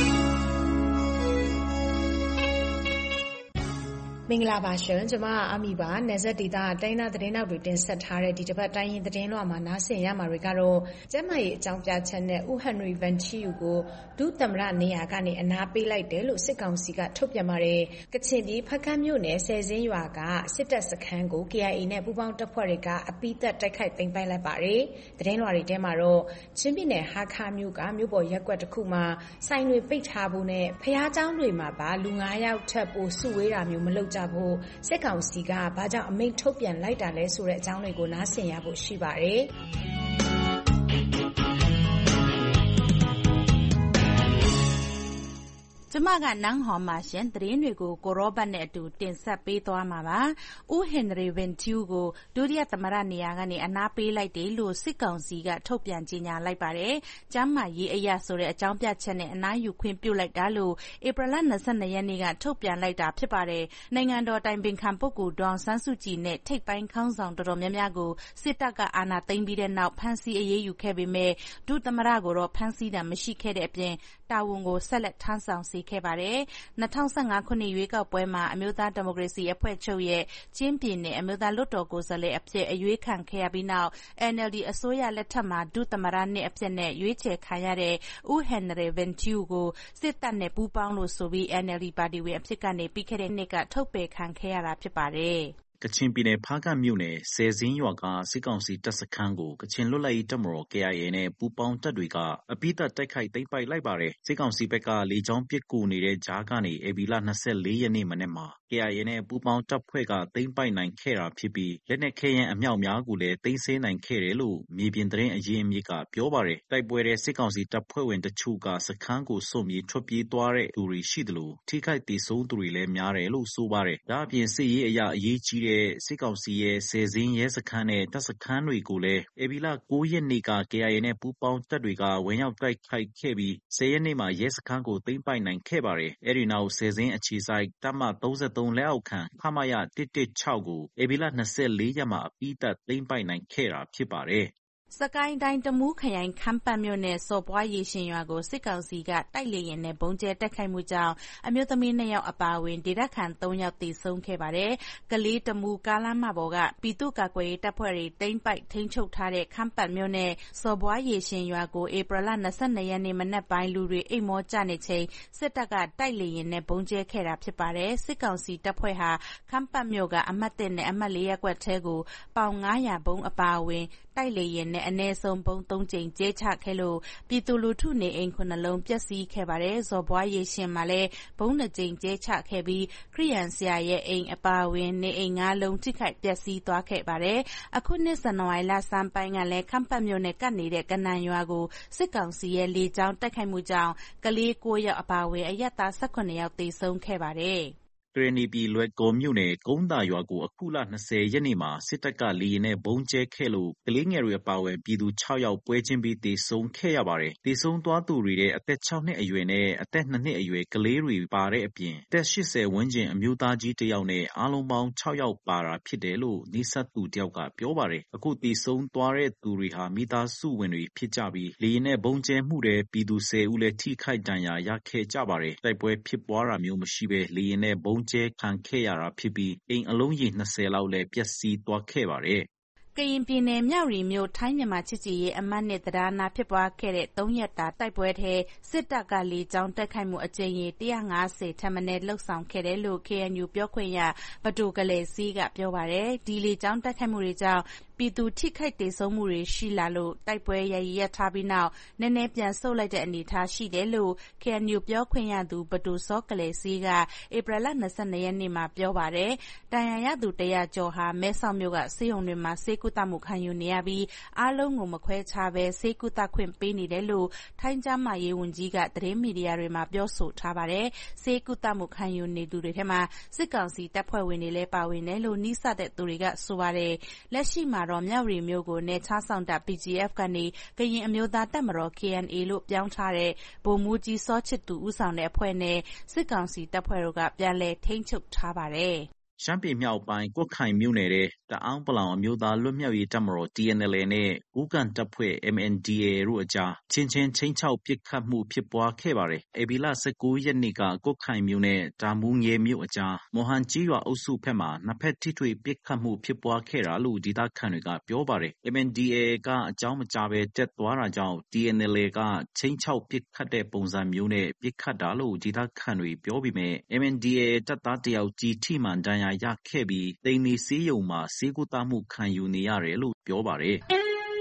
မင်္ဂလာပါရှင်ကျွန်မအမီပါနယ်စပ်ဒေသတိုင်းသားသတင်းတောက်တွေတင်ဆက်ထားတဲ့ဒီတစ်ပတ်တိုင်းရင်းသတင်းလွှာမှာနားဆင်ရမှာတွေကတော့ကျန်းမာရေးအကြောင်းပြချက်နဲ့ဦးဟန်နရီဗန်ချီယူကိုဒုသမ္မတနေရာကနေအနားပေးလိုက်တယ်လို့စစ်ကောင်စီကထုတ်ပြန်ပါတယ်ကချင်ပြည်ဖခတ်မြို့နယ်ဆယ်စင်းရွာကစစ်တပ်စခန်းကို KIA နဲ့ပူးပေါင်းတပ်ဖွဲ့တွေကအပိသက်တိုက်ခိုက်သိမ်းပိုက်လိုက်ပါတယ်သတင်းလွှာတွေထဲမှာတော့ချင်းပြည်နယ်ဟာခါမြို့ကမြို့ပေါ်ရက်ကွက်တစ်ခုမှာဆိုင်တွေပိတ်ထားဖို့နဲ့ဖျားเจ้าတွေမှာပါလူ9ယောက်ထပ်ပိုစုဝေးတာမျိုးမလုပ်ကြဖို့စစ်ကောင်စီကဘာကြောင့်အမိန့်ထုတ်ပြန်လိုက်တာလဲဆိုတဲ့အကြောင်းတွေကိုနားဆင်ရဖို့ရှိပါတယ်။ကျမကနန်းဟော်မှာရှင်သတင်းတွေကိုကိုရောဘတ်နဲ့အတူတင်ဆက်ပေးသွားမှာပါ။ဦးဟင်နရီဗင်ကျူးကိုဒုတိယသမ္မတနေရာကနေအနားပေးလိုက်တယ်လို့စစ်ကောင်စီကထုတ်ပြန်ကြေညာလိုက်ပါတယ်။ကျမ်းမာရေးအရာဆိုတဲ့အကြောင်းပြချက်နဲ့အနားယူခွင့်ပြုလိုက်တာလို့ဧပြီလ22ရက်နေ့ကထုတ်ပြန်လိုက်တာဖြစ်ပါတယ်။နိုင်ငံတော်တိုင်ပင်ခံပုဂ္ဂိုလ်ဒေါ်ဆန်းစုကြည်နဲ့ထိပ်ပိုင်းခေါင်းဆောင်တော်တော်များများကိုစစ်တပ်ကအာဏာသိမ်းပြီးတဲ့နောက်ဖမ်းဆီးအရေးယူခဲ့ပေမဲ့ဒုသမ္မတကိုတော့ဖမ်းဆီးတာမရှိခဲ့တဲ့အပြင်တာဝန်ကိုဆက်လက်ထမ်းဆောင်စေခဲ့ပါတယ်။2015ခုနှစ်ရွေးကောက်ပွဲမှာအမျိုးသားဒီမိုကရေစီအဖွဲ့ချုပ်ရဲ့ချင်းပြည်နယ်အမျိုးသားလွှတ်တော်ကိုယ်စားလှယ်အဖြစ်အရွေးခံခဲ့ရပြီးနောက် NLD အစိုးရလက်ထက်မှာဒုသမ္မတနှစ်အဖြစ်နဲ့ရွေးချယ်ခံရတဲ့ဦးဟန်နရီဗန်ကျူးကိုစစ်တပ်နဲ့ပူးပေါင်းလို့ဆိုပြီး NLD ပါတီဝင်အဖြစ်ကနေပြီးခဲ့တဲ့နှစ်ကထုတ်ပယ်ခံခဲ့ရတာဖြစ်ပါတယ်။ကချင်ပြည်နယ်ဖားကန့်မြို့နယ်ဆယ်စင်းရွာကစစ်ကောင်စီတပ်စခန်းကိုကချင်လွတ်လပ်ရေးတပ်မတော် KIA နဲ့ပူးပေါင်းတပ်တွေကအပိသက်တိုက်ခိုက်သိမ်းပိုက်လိုက်ပါတယ်။စစ်ကောင်စီဘက်ကလေကြောင်းပစ်ကူနေတဲ့ကြားကနေဧပြီလ24ရက်နေ့မနက်မှာ KIA နဲ့ပူးပေါင်းတပ်ဖွဲ့ကသိမ်းပိုက်နိုင်ခဲ့တာဖြစ်ပြီးလက်နက်ခဲယမ်းအမြောက်များကိုလည်းသိမ်းဆည်းနိုင်ခဲ့တယ်လို့မြေပြင်သတင်းအရင်းအမြစ်ကပြောပါတယ်။တိုက်ပွဲတဲ့စစ်ကောင်စီတပ်ဖွဲ့ဝင်တချို့ကစခန်းကိုစွန့်ပြေးထွက်ပြေးသွားတဲ့သူတွေရှိသလိုထိခိုက်ဒေဆုံးသူတွေလည်းများတယ်လို့ဆိုပါတယ်။ဒါအပြင်စစ်ရေးအရာအရေးကြီးတဲ့စစ်ကောင်စီရဲ့ဆယ်စင်းရဲစခန်းနဲ့တပ်စခန်းတွေကိုလည်းဧပြီလ9ရက်နေ့က KIA နဲ့ပူးပေါင်းတပ်တွေကဝင်ရောက်တိုက်ခိုက်ခဲ့ပြီး10ရက်နေ့မှာရဲစခန်းကိုသိမ်းပိုက်နိုင်ခဲ့ပါတယ်။အဲဒီနောက်ဆယ်စင်းအခြေစိုက်တပ်မ33လက်အောက်ခံခမရ116ကိုဧပြီလ24ရက်မှာအပြီးသတ်သိမ်းပိုက်နိုင်ခဲ့တာဖြစ်ပါတယ်။စကိုင်းတိုင်းတမူးခရိုင်ခမ်းပတ်မြို့နယ်စော်ပွားရေရှင်ရွာကိုစစ်ကောင်စီကတိုက်လေယာဉ်နဲ့ဘုံကျဲတိုက်ခိုက်မှုကြောင့်အမျိုးသမီး2ယောက်အပါအဝင်ဒေသခံ3ယောက်သေဆုံးခဲ့ပါတယ်။ကလေးတမူးကားလမ်းမပေါ်ကပြည်သူ့ကာကွယ်ရေးတပ်ဖွဲ့တွေသိမ်းပိုက်ထိန်းချုပ်ထားတဲ့ခမ်းပတ်မြို့နယ်စော်ပွားရေရှင်ရွာကိုဧပြီလ22ရက်နေ့မနက်ပိုင်းလူတွေအိမ်မောကျနေချိန်စစ်တပ်ကတိုက်လေယာဉ်နဲ့ဘုံကျဲခဲ့တာဖြစ်ပါတယ်။စစ်ကောင်စီတပ်ဖွဲ့ဟာခမ်းပတ်မြို့ကအမှတ်1နဲ့အမှတ်4ရပ်ကွက်ထဲကိုပေါင်900ဘုံအပါအဝင်တိုက်လေယာဉ်နဲ့အနည်းဆုံးဘုံ3ကြိမ်ကျဲချခဲ့လို့ပြည်သူလူထုနေအိမ်9လုံးပျက်စီးခဲ့ပါတယ်။ဇော်ဘွားရေရှင်မှာလည်းဘုံ2ကြိမ်ကျဲချခဲ့ပြီးခရိယန်ဆရာရဲ့အိမ်အပါအဝင်နေအိမ်9လုံးထိခိုက်ပျက်စီးသွားခဲ့ပါတယ်။အခုနှစ်ဇန်နဝါရီလဆန်းပိုင်းကလည်းခမ်းပတ်မြို့နယ်ကပ်နေတဲ့ကနန်ရွာကိုစစ်ကောင်စီရဲ့လေကြောင်းတိုက်ခိုက်မှုကြောင့်ကလေး9ယောက်အပါအဝင်အရပ်သား18ယောက်သေဆုံးခဲ့ပါတယ်။ကရနီပြည်လွယ်ကော်မြို့နယ်ကုန်းသာရွာကိုအခုလ20ရက်နေ့မှာစစ်တပ်ကလေယာဉ်နဲ့ဘုံကျဲခဲ့လို့ကလေးငယ်တွေအပါအဝင်ပြည်သူ6ယောက်ပွဲချင်းပြီးသေဆုံးခဲ့ရပါတယ်။သေဆုံးသွားသူတွေတဲ့အသက်6နှစ်အရွယ်နဲ့အသက်2နှစ်အရွယ်ကလေးတွေပါတဲ့အပြင်အသက်80ဝန်းကျင်အမျိုးသားကြီးတစ်ယောက်နဲ့အားလုံးပေါင်း6ယောက်ပါတာဖြစ်တယ်လို့နီးစပ်သူတယောက်ကပြောပါတယ်။အခုသေဆုံးသွားတဲ့သူတွေဟာမိသားစုဝင်တွေဖြစ်ကြပြီးလေယာဉ်နဲ့ဘုံကျဲမှုတဲ့ပြည်သူ10ဦးလည်းထိခိုက်ဒဏ်ရာရခဲ့ကြပါတယ်။တိုက်ပွဲဖြစ်ပွားတာမျိုးမရှိဘဲလေယာဉ်နဲ့ဘုံကျဲခံခဲ့ရတာဖြစ်ပြီးအိမ်အလုံးရေ20လောက်လည်းပျက်စီးသွားခဲ့ပါတယ်။ကရင်ပြည်နယ်မြဝတီမြို့ထိုင်းမြန်မာချစ်ကြည်ရေးအမှတ်2တရားနာဖြစ်ပွားခဲ့တဲ့3ရက်တာတိုက်ပွဲထဲစစ်တပ်ကလေကြောင်းတိုက်ခိုက်မှုအကြိမ်ရေ150ထက်မနည်းလှုပ်ဆောင်ခဲ့တယ်လို့ KNU ပြောခွင့်ရပဒိုကလေးစီးကပြောပါတယ်။ဒီလေကြောင်းတိုက်ခိုက်မှုတွေကြောင့်ပြည်သူထိခိုက်သေဆုံးမှုတွေရှိလာလို့တိုက်ပွဲရပ်ထားပြီးနောက်နည်းနည်းပြန်ဆုတ်လိုက်တဲ့အနေအထားရှိတယ်လို့ KNU ပြောခွင့်ရသူပဒိုစောကလေးစီးကဧပြီလ22ရက်နေ့မှာပြောပါတယ်။ဒဏ်ရာရသူ100ကျော်ဟာမဲဆောက်မြို့ကဆေးရုံတွေမှာဆေးကုသမှုခံယူနေရပြီးအားလုံးကိုမခွဲခြားဘဲဆေးကုသခွင့်ပေးနေတယ်လို့ထိုင်းကျန်းမာရေးဝန်ကြီးကသတင်းမီဒီယာတွေမှာပြောဆိုထားပါတယ်။ဆေးကုသမှုခံယူနေသူတွေထဲမှာစစ်ကောင်စီတပ်ဖွဲ့ဝင်တွေလည်းပါဝင်တယ်လို့နှိစတဲ့သူတွေကဆိုပါတယ်။လက်ရှိမှာတော့မြဝတီမြို့ကိုနယ်ခြားဆောင်တပ် PGF ကနေကရင်အမျိုးသားတပ်မတော် KNA လို့ပြောင်းထားတဲ့ဗိုလ်မှူးကြီးစောချစ်သူဦးဆောင်တဲ့အဖွဲ့နဲ့စစ်ကောင်စီတပ်ဖွဲ့တို့ကပြန်လည်ထိန်းချုပ်ထားပါတယ်။ရှမ်းပြည်မြောက်ပိုင်းကွတ်ခိုင်မြို့နယ်တဲ့တအောင်းပလောင်အမျိုးသားလွတ်မြောက်ရေးတပ်မတော် TNLA နဲ့ကိုးကန့်တပ်ဖွဲ့ MNDAA တို့အကြားချင်းချင်းချောက်ပစ်ခတ်မှုဖြစ်ပွားခဲ့ပါတယ်။ဧပြီလ19ရက်နေ့ကကွတ်ခိုင်မြို့နဲ့တာမူငယ်မြို့အကြားမော်ဟန်ကြီးရွာအုပ်စုဘက်မှာနှစ်ဖက်ထိတွေ့ပစ်ခတ်မှုဖြစ်ပွားခဲ့တာလို့ဒေသခံတွေကပြောပါတယ်။ MNDAA ကအကြောင်းမကြားဘဲတက်သွားတာကြောင့် TNLA ကချင်းချောက်ပစ်ခတ်တဲ့ပုံစံမျိုးနဲ့ပစ်ခတ်တာလို့ဒေသခံတွေပြောပေမဲ့ MNDAA တပ်သားတယောက်ကြီးထိမှန်ဒဏ်ရာရခဲ့ပြီးသိန်းနီဆေးရုံမှာဆေးကုသမှုခံယူနေရတယ်လို့ပြောပါတယ်။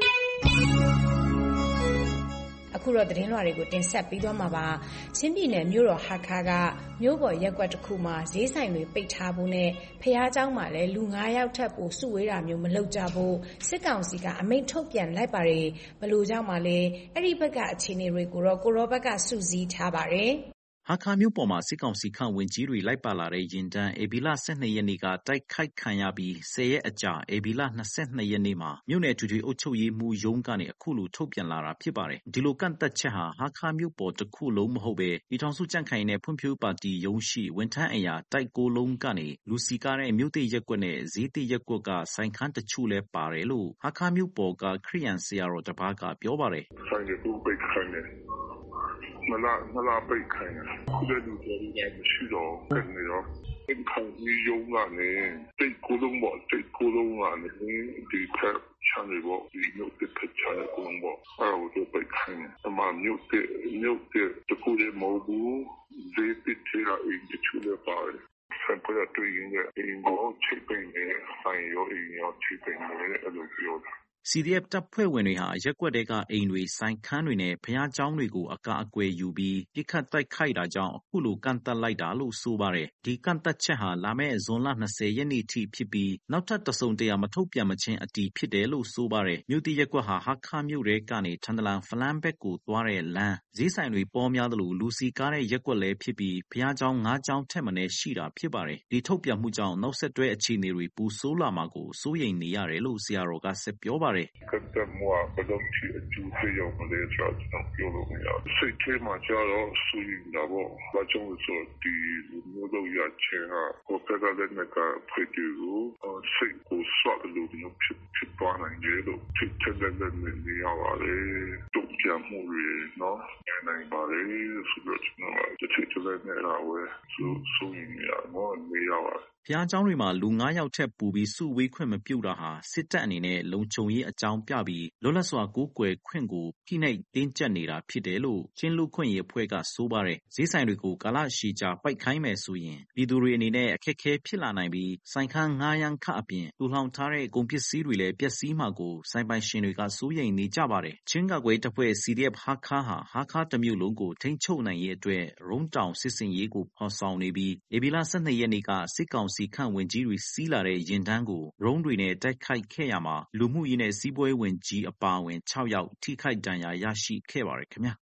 အခုတော့သတင်းလွှာတွေကိုတင်ဆက်ပေးသွားမှာပါ။ချင်းပြည်နယ်မြို့တော်ဟာခါကမြို့ပေါ်ရက်ကွက်တစ်ခုမှာဈေးဆိုင်တွေပိတ်ထားဖို့နဲ့ဖျားเจ้าမှာလည်းလူ9ယောက်ထပ်ပိုစုဝေးတာမျိုးမလုပ်ကြဖို့စစ်ကောင်စီကအမိန့်ထုတ်ပြန်လိုက်ပါတယ်။ဘလို့เจ้าမှာလည်းအဲ့ဒီဘက်ကအခြေအနေတွေကိုတော့ကိုရောဘက်ကစုစည်းထားပါတယ်။ဟာခါမြို့ပေါ်မှာစစ်ကောင်စီခန့်ဝင်ကြီးတွေလိုက်ပါလာတဲ့ရင်တန်းဧပြီလ12ရက်နေ့ကတိုက်ခိုက်ခံရပြီး10ရက်အကြာဧပြီလ22ရက်နေ့မှာမြို့နယ်ထွေထွေအုပ်ချုပ်ရေးမှူးရုံးကနေအခုလိုထုတ်ပြန်လာတာဖြစ်ပါတယ်။ဒီလိုကန့်သက်ချက်ဟာဟာခါမြို့ပေါ်တစ်ခုလုံးမဟုတ်ပဲပြည်ထောင်စုကြံ့ခိုင်နဲ့ဖွံ့ဖြိုးပါတီရုံးရှိဝန်ထမ်းအရာတိုက်ကိုလုံးကနေလူစီကားတဲ့မြို့သိရက်ကွက်နဲ့ဈေးသိရက်ကွက်ကဆိုင်ခန်းတချို့လဲပါတယ်လို့ဟာခါမြို့ပေါ်ကခရိယန်ဆရာတော်တစ်ပါးကပြောပါတယ်။ဆိုင်တွေပိတ်ခိုင်းတယ်မလာပိတ်ခိုင်းတယ်ခုလည်းလူတွေလည်းမရှိတော့ကနေတော့ဒီခံကြီးရုံးကနေတိတ်ကိုလုံးပေါ့တိတ်ကိုလုံးကနေဒီထက်ချမ်းတွေပေါ့ဒီမြို့တစ်ဖက်ချမ်းကိုလုံးပေါ့အဲ့ဒါကိုပိတ်ခိုင်းတယ်အမှမြို့တဲ့တခုလည်းမဟုတ်ဘူးဈေးတစ်ချရာအင်းတချို့လည်းပါတယ်ဆံပေါ်တွေ့ရင်လည်းအင်းကိုချိတ်ပိန်နေဆိုင်ရောအင်းရောချိတ်ပိန်နေအဲ့လိုပြောတာ CDF တပ်ဖွဲ့ဝင်တွေဟာရက်ကွက်တဲကအိမ်တွေဆိုင်ခန်းတွေနဲ့ဘုရားကျောင်းတွေကိုအကာအကွယ်ယူပြီးပြစ်ခတ်တိုက်ခိုက်တာကြောင့်အခုလိုကန့်သက်လိုက်တာလို့ဆိုပါတယ်။ဒီကန့်သက်ချက်ဟာလာမယ့်ဇွန်လ20ရက်နေ့ထိဖြစ်ပြီးနောက်ထပ်တစုံတရာမထုတ်ပြန်မချင်းအတီးဖြစ်တယ်လို့ဆိုပါတယ်။မြို့တိရက်ကွက်ဟာဟာခါမြို့ရဲကနေထန်တလန်ဖလန်းဘက်ကိုသွားတဲ့လမ်းဈေးဆိုင်တွေပေါ်များသလိုလူစီကားတဲ့ရက်ကွက်လည်းဖြစ်ပြီးဘုရားကျောင်း9ကျောင်းထက်မနည်းရှိတာဖြစ်ပါတယ်။ဒီထုတ်ပြန်မှုကြောင့်နောက်ဆက်တွဲအခြေအနေတွေပူဆိုးလာမှာကိုစိုးရိမ်နေရတယ်လို့ဆရာတော်ကဆက်ပြောပါတယ်ကတ်တမောဘလုံးချီအကျူသေးရောက်မလဲဆိုတော့ပြောလို့မရစိတ်ထဲမှာကြတော့စူရင်တော့ဘာကြောင့်လဲဆိုဒီမျိုးတော့ရချင်ဟာကိုယ်ကလည်းနဲ့ကဖွေတူစိတ်ကိုစွတ်လို့မျိုးဖြစ်သွားနိုင်တယ်လို့ဖြစ်တဲ့လည်းနေရပါတယ်တုံ့ပြန်မှုတွေနော်နိုင်ပါတယ်ဆိုတော့ကျွန်တော်တစ်ချက်လည်းနဲ့တော့စူရင်ရတော့နေရပါတယ်ဘုရားကျောင်းတွေမှာလူ9ယောက်ထက်ပိုပြီးစုဝေးခွင့်မပြုတာဟာစစ်တပ်အနေနဲ့လုံခြုံရေးအကြောင်းပြပြီးလွတ်လပ်စွာကိုးကွယ်ခွင့်ကိုဖိနှိပ်တင်းကျပ်နေတာဖြစ်တယ်လို့ချင်းလူခွင့်ရေးအဖွဲ့ကဆိုပါတယ်။ဈေးဆိုင်တွေကိုကာလရှည်ကြာပိတ်ခိုင်းမယ်ဆိုရင်ပြည်သူတွေအနေနဲ့အခက်အခဲဖြစ်လာနိုင်ပြီးဆိုင်ခန်း9ရန်ခအပြင်တူလှောင်ထားတဲ့ကုန်ပစ္စည်းတွေလည်းပျက်စီးမှာကိုဆိုင်ပိုင်ရှင်တွေကစိုးရိမ်နေကြပါတယ်။ချင်းကကွယ်တပ်ဖွဲ့ CDF ဟာခါတမျိုးလုံးကိုထိန်းချုပ်နိုင်ရေးအတွက်ရုံးတောင်စစ်စင်ရေးကိုဖော်ဆောင်နေပြီးဧပြီလ12ရက်နေ့ကစစ်ကောင်စီခန့်ဝင်ကြီးတွေစီးလာတဲ့ရင်တန်းကိုရုံးတွေနဲ့တိုက်ခိုက်ခဲ့ရမှာလူမှုရေးနဲ့စီးပွားရေးဝင်ကြီးအပါအဝင်6ယောက်ထိခိုက်ဒဏ်ရာရရှိခဲ့ပါတယ်ခင်ဗျာ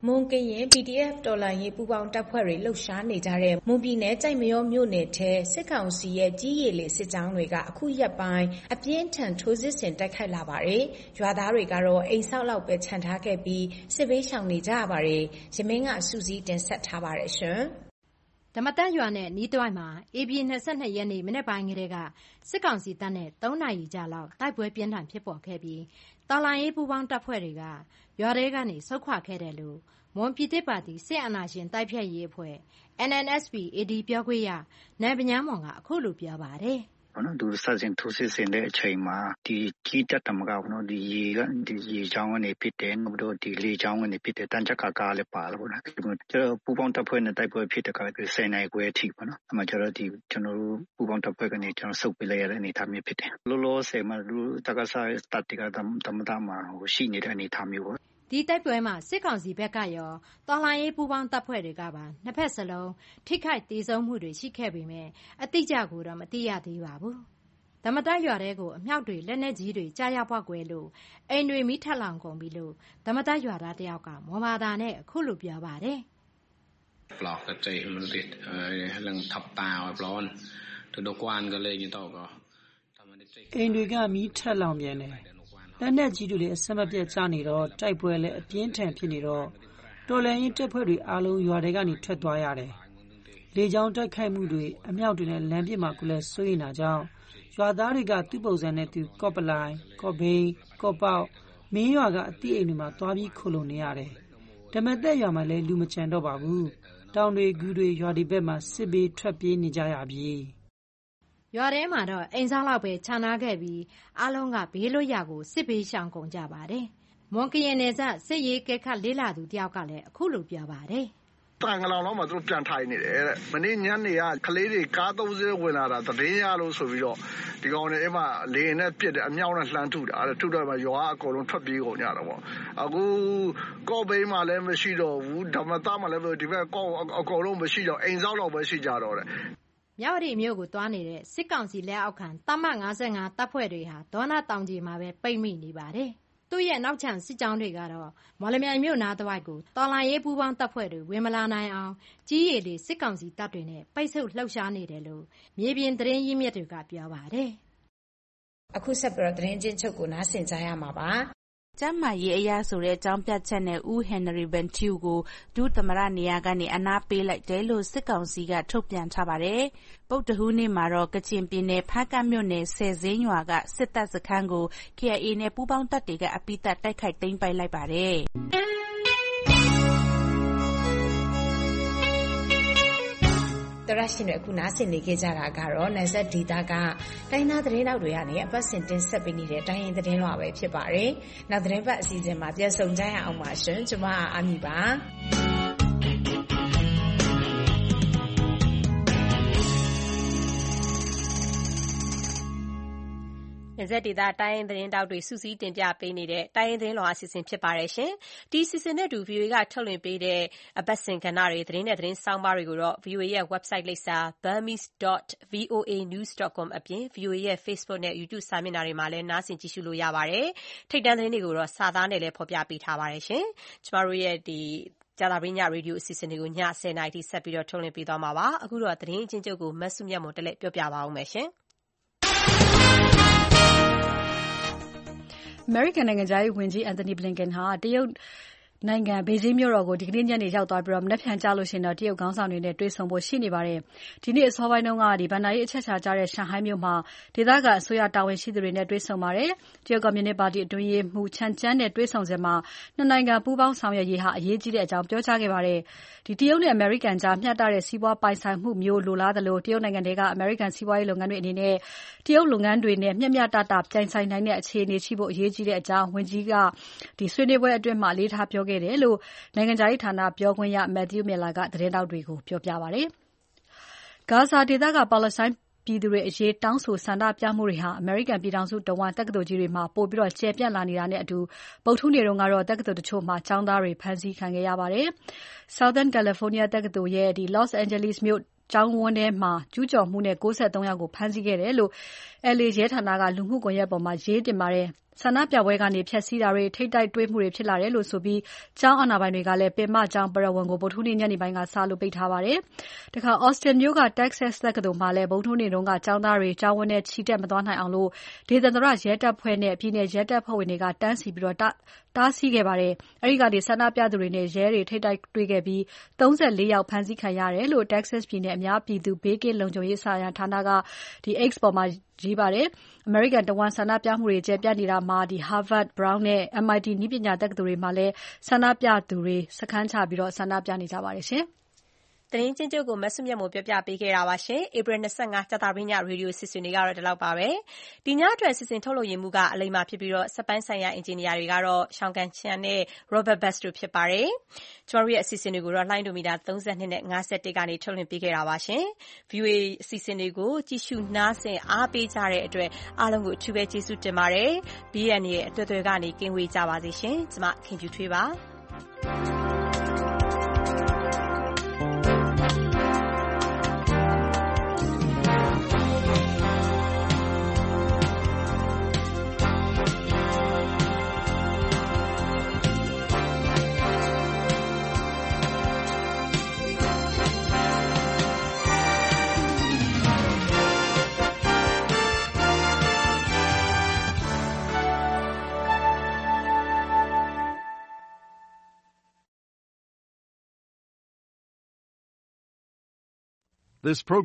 မွန်ကရင် PDF တော်လှန်ရေးပူးပေါင်းတပ်ဖွဲ့တွေလှုပ်ရှားနေကြတဲ့မွန်ပြည်နယ်ကြိုက်မရောမြို့နယ်ထဲစစ်ကောင်စီရဲ့ကြီးရည်လေစစ်ကြောင်းတွေကအခုရက်ပိုင်းအပြင်းထန်ထိုးစစ်ဆင်တိုက်ခိုက်လာပါတယ်။ရွာသားတွေကတော့အိမ်ဆောက်လောက်ပဲခြံထားခဲ့ပြီးစစ်ဘေးရှောင်နေကြရပါတယ်။ရမင်းကစူးစီးတင်ဆက်ထားပါတယ်ရှင်။ဓမ္မတက်ရွာနဲ့နီးတွိုင်းမှာဧပြီ22ရက်နေ့မနေ့ပိုင်းကတည်းကစစ်ကောင်စီတပ်နဲ့3နာရီကြာလောက်တိုက်ပွဲပြင်းထန်ဖြစ်ပေါ်ခဲ့ပြီးတော်လှန်ရေးပူးပေါင်းတပ်ဖွဲ့တွေကရွာထဲကနေဆုတ်ခွာခဲ့တယ်လို့မွန်ပြည်သစ်ပါတီစစ်အာဏာရှင်တိုက်ဖျက်ရေးအဖွဲ့ NNSP-AD ပြောခွင့်ရနိုင်ပညာမောင်ကအခုလိုပြောပါတယ်။သူစတင်ထိုးစစ်ဆင်တဲ့အချိန်မှာဒီကြီးတက်တမကဒီရေချောင်းကနေဖြစ်တယ်နောက်တော့ဒီလေချောင်းကနေဖြစ်တယ်တန်ချက်ကားလည်းပါလို့နော်ကျွန်တော်ပူပေါင်းတပ်ဖွဲ့နဲ့တိုက်ပွဲဖြစ်တဲ့က10နိုင်ခွဲအထိပေါ့နော်အမှကျွန်တော်တို့ပူပေါင်းတပ်ဖွဲ့ကနေကျွန်တော်ဆုတ်ပေးလိုက်ရတဲ့အနေအထားမျိုးဖြစ်တယ်လောလောဆယ်မှာလူတက္ကသတပ်တွေကတမတာမှာရှိနေတဲ့အနေအထားမျိုးပေါ့ဒီတိုက်ပွဲမှာစစ်ကောင်စီဘက်ကရောတော်လှန်ရေးပူးပေါင်းတပ်ဖွဲ့တွေကပါနှစ်ဖက်စလုံးထိခိုက်ဒေဆုံးမှုတွေရှိခဲ့ပေမဲ့အတိအကျကိုတော့မသိရသေးပါဘူး။ဓမ္မတက်ရွာတဲကိုအမြောက်တွေလက်နက်ကြီးတွေကြားရောက်ပွားကွယ်လို့အိမ်တွေမိထက်လောင်ကုန်ပြီလို့ဓမ္မတက်ရွာသားတယောက်ကမော်ဘာသာနဲ့အခုလိုပြောပါတယ်။ပလောက်ကတိတ်မလို့တိလန်ထပ်တာပလောန်တို့ကွမ်ကလေးညတော့ကအိမ်တွေကမိထက်လောင်ပြန်တယ်လက်နက်ကြီးတွေလည်းအဆက်မပြတ်ကျနေတော့တိုက်ပွဲလည်းအပြင်းထန်ဖြစ်နေတော့တော်လှန်ရေးတပ်ဖွဲ့တွေအားလုံးရွာတွေကနေထွက်သွားရတယ်။လေကြောင်းတိုက်ခိုက်မှုတွေအမြောက်တွေနဲ့လမ်းပြမှာကလည်းစိုးရိမ်တာကြောင့်ရွာသားတွေကသူ့ပုံစံနဲ့သူကော့ပလိုင်ကော့ဘိန်းကော့ပေါက်မင်းရွာကအတိအိမ်တွေမှာသွားပြီးခိုလုံနေရတယ်။ဓမ္မသက်ရွာမှာလည်းလူမချန်တော့ပါဘူး။တောင်တွေဂူတွေရွာဒီဘက်မှာစစ်ဘေးထွက်ပြေးနေကြရပြီ။ရွာထဲမှာတော့အိမ်ဆောင်လောက်ပဲခြံထားခဲ့ပြီးအားလုံးကဘေးလွတ်ရာကိုစစ်ဘေးရှောင်ကုန်ကြပါတယ်။မွန်ကရင်နယ်စပ်စစ်ရေးကဲခတ်လေးလာသူတယောက်ကလည်းအခုလိုပြောပါတယ်။တန်ကလောင်တော့မှသူတို့ပြန်ထိုင်နေတယ်တဲ့။မနေ့ညနေကကလေးတွေကား3စီးဝင်လာတာသတင်းရလို့ဆိုပြီးတော့ဒီကောင်တွေအဲ့မှာလေရင်နဲ့ပြစ်တယ်အမြောက်နဲ့လှမ်းထုတာတဲ့။ထုတော့မှရွာအကုန်လုံးထွက်ပြေးကုန်ကြတော့ပေါ့။အခုကော့ဘိန်းမှာလည်းမရှိတော့ဘူး။ဓမ္မသားမှာလည်းဒီဘက်ကော့အကုန်လုံးမရှိတော့အိမ်ဆောက်လောက်ပဲရှိကြတော့တဲ့။မြဝတီမြို့ကိုသွားနေတဲ့စစ်ကောင်စီလက်အောက်ခံတပ်မ55တပ်ဖွဲ့တွေဟာဒေါနာတောင်ကြီးမှာပဲပိတ်မိနေပါတယ်။သူ့ရဲ့နောက်ချန်စစ်ကြောင်းတွေကတော့မော်လမြိုင်မြို့နားတစ်ဝိုက်ကိုတော်လှန်ရေးပူးပေါင်းတပ်ဖွဲ့တွေဝင်မလာနိုင်အောင်ကြီးရည်တွေစစ်ကောင်စီတပ်တွေနဲ့ပိတ်ဆို့လှုပ်ရှားနေတယ်လို့မြေပြင်သတင်းရင်းမြစ်တွေကပြောပါတယ်။အခုဆက်ပြီးတော့သတင်းချင်းချုပ်ကိုနားဆင်ကြရမှာပါ။ကျန်းမာရေးအရဆိုတဲ့အကြောင်းပြချက်နဲ့ဦးဟင်နရီဗန်ကျူကိုဒုသမ္မတနေရာကနေအနားပေးလိုက်တယ်လို့စစ်ကောင်စီကထုတ်ပြန်ထားပါတယ်။ပုဒ်တဟူးနေ့မှာတော့ကချင်ပြည်နယ်ဖားကန့်မြို့နယ်ဆယ်ဇင်းရွာကစစ်တပ်စခန်းကို KIA နဲ့ပူးပေါင်းတပ်တွေကအပိသက်တိုက်ခိုက်သိမ်းပိုက်လိုက်ပါတယ်။တရရှင်တွေအခုနားဆင်နေခဲ့ကြတာကတော့နိုင်ဆက်ဒေတာကတိုင်းသားသတင်းတောက်တွေကနေအပတ်စဉ်တင်ဆက်ပေးနေတဲ့တိုင်းရင်သတင်းလွှာပဲဖြစ်ပါတယ်။နောက်သတင်းပတ်အစီအစဉ်မှာပြန်ဆုံကြရအောင်ပါရှင်။ကျွန်မအာမီပါ။နယ်စပ်ဒေသတိုင်းရင်းသတင်းတောက်တွေစုစည်းတင်ပြပေးနေတဲ့တိုင်းရင်းသတင်းလွှာအစီအစဉ်ဖြစ်ပါတယ်ရှင်။ဒီအစီအစဉ်နဲ့အတူ VOA ကထုတ်လွှင့်ပေးတဲ့အပတ်စဉ်ကဏ္ဍတွေသတင်းနဲ့သတင်းဆောင်းပါးတွေကိုတော့ VOA ရဲ့ website လိပ်စာ burmese.voanews.com အပြင် VOA ရဲ့ Facebook နဲ့ YouTube စာမျက်နှာတွေမှာလည်းနားဆင်ကြည့်ရှုလို့ရပါတယ်။ထိပ်တန်းသတင်းတွေကိုတော့စာသားနဲ့လည်းဖော်ပြပေးထားပါတယ်ရှင်။ကျမတို့ရဲ့ကြာသပတေးညရေဒီယိုအစီအစဉ်တွေကိုည10:00 နာရီထိဆက်ပြီးတော့ထုတ်လွှင့်ပေးသွားမှာပါ။အခုတော့သတင်းအချင်းချုပ်ကိုမဆုမြတ်မွန်တက်လက်ပြောပြပါဦးမယ်ရှင်။အမေရိကန်နိုင်ငံခြားရေးဝန်ကြီး Antony Blinken ဟာတရုတ်နိုင်ငံဘေဂျင်းမြို့တော်ကိုဒီကနေ့ညနေရောက်သွားပြီးမနက်ဖြန်ကျလို့ရှိရင်တော့တရုတ်ခေါင်းဆောင်တွေနဲ့တွေ့ဆုံဖို့ရှိနေပါတယ်။ဒီနေ့အစောပိုင်းတုန်းကဘဏ္ဍာရေးအချက်အခြာကျတဲ့ရှန်ဟိုင်းမြို့မှာဒေသခံအစိုးရတာဝန်ရှိသူတွေနဲ့တွေ့ဆုံပါတယ်။တရုတ်ကွန်မြူနစ်ပါတီအတွင်းရေးမှူးချန်ကျန်းနဲ့တွေ့ဆုံစဉ်မှာနှစ်နိုင်ငံပူးပေါင်းဆောင်ရွက်ရေးဟာအရေးကြီးတဲ့အကြောင်းပြောကြားခဲ့ပါတယ်။တရုတ်နဲ့အမေရိကန်ကြားမျှတတဲ့စီးပွားပိုင်ဆိုင်မှုမျိုးလိုလားသလိုတရုတ်နိုင်ငံတွေကအမေရိကန်စီးပွားရေးလုပ်ငန်းတွေအနေနဲ့တရုတ်လုပ်ငန်းတွေနဲ့မျှမျှတတပြိုင်ဆိုင်နိုင်တဲ့အခြေအနေရှိဖို့အရေးကြီးတဲ့အကြောင်းဝန်ကြီးကဆွေးနွေးပွဲအတွင်းမှာအလေးထားပြောခဲ့တယ်လို့နိုင်ငံခြားရေးဌာနပြောခွင့်ရ Matthew Miller ကသတင်းတောက်တွေကိုပြောပြပါတယ်။ဂါဇာဒေသကပါလက်စတိုင်းပြည်သူတွေအရေးတောင်းဆိုဆန္ဒပြမှုတွေဟာအမေရိကန်ပြည်ထောင်စုတဝန်းတက္ကသိုလ်ကြီးတွေမှာပိုပြီးကျယ်ပြန့်လာနေတာနဲ့အတူဗုဒ္ဓဟူးနေ့တုန်းကတော့တက္ကသိုလ်တချို့မှာကျောင်းသားတွေဖမ်းဆီးခံခဲ့ရပါတယ်။ Southern California တက္ကသိုလ်ရဲ့Los Angeles မြို့ကျောင်းဝန်းထဲမှာကျူးကျော်မှုနဲ့93ယောက်ကိုဖမ်းဆီးခဲ့တယ်လို့ LA ရဲဌာနကလူမှုကွန်ရက်ပေါ်မှာရေးတင်ပါတယ်။ဆန္ဒပြပွဲကနေဖျက်ဆီးတာတွေထိပ်တိုက်တွေ့မှုတွေဖြစ်လာတယ်လို့ဆိုပြီးကျောင်းအာဏာပိုင်တွေကလည်းပင်မကျောင်းပရဝဏ်ကိုဗုဒ္ဓဟူးနေ့ညနေပိုင်းကစလို့ပိတ်ထားပါတယ်။တခါ Austin မြို့က Texas တက္ကသိုလ်မှာလည်းဗုဒ္ဓဟူးနေ့တုန်းကကျောင်းသားတွေကျောင်းဝန်းထဲချီတက်မသွားနိုင်အောင်ဒေသန္တရရဲတပ်ဖွဲ့နဲ့ပြည်နယ်ရဲတပ်ဖွဲ့ဝင်တွေကတန်းစီပြီးတားဆီးခဲ့ပါတယ်။အဲဒီကနေဆန္ဒပြသူတွေနဲ့ရဲတွေထိပ်တိုက်တွေ့ခဲ့ပြီး34ယောက်ဖမ်းဆီးခံရတယ်လို့ Texas ပြည်နယ်အများပြည်သူဘေးကင်းလုံခြုံရေးဆိုင်ရာဌာနကX ပေါ်မှာရေးပါတယ်။ အမေရိကန်တဝန်းဆန္ဒပြမှုတွေကျယ်ပြန့်နေတာမှာHarvard, Brown နဲ့ MIT နည်းပညာတက္ကသိုလ်တွေမှာလည်းဆန္ဒပြသူတွေစခန်းချပြီးဆန္ဒပြနေကြပါတယ်ရှင်။သတင်းချင်းချုပ်ကိုမဆုမြတ်မိုးပြောပြပေးခဲ့တာပါရှင်။ ဧပြီ25ကြာသပတေးညရေဒီယိုအစီအစဉ်တွေကတော့ဒီလောက်ပါပဲ။ဒီညအတွက်စီစဉ်ထုတ်လုပ်ရမှုကအလိမ္မာဖြစ်ပြီးစက်ပိုင်းဆိုင်ရာအင်ဂျင်နီယာတွေကတော့ Sean Kanchan နဲ့ Robert Best တို့ဖြစ်ပါတယ်။ကျမတို့ရဲ့အစီအစဉ်တွေကိုတော့လှိုင်းဒိုမီတာ32နဲ့51ကနေထုတ်လွှင့်ပေးခဲ့တာပါရှင်။ VOA အစီအစဉ်တွေကိုကြည့်ရှုနားဆင်အားပေးကြတဲ့အတွက်အားလုံးကိုအထူးပဲကျေးဇူးတင်ပါတယ်။ BN ရဲ့အတွေ့အကြုံကနေကင်းဝေးကြပါစေရှင်။ကျမခင်ဖြူထွေးပါ။ This program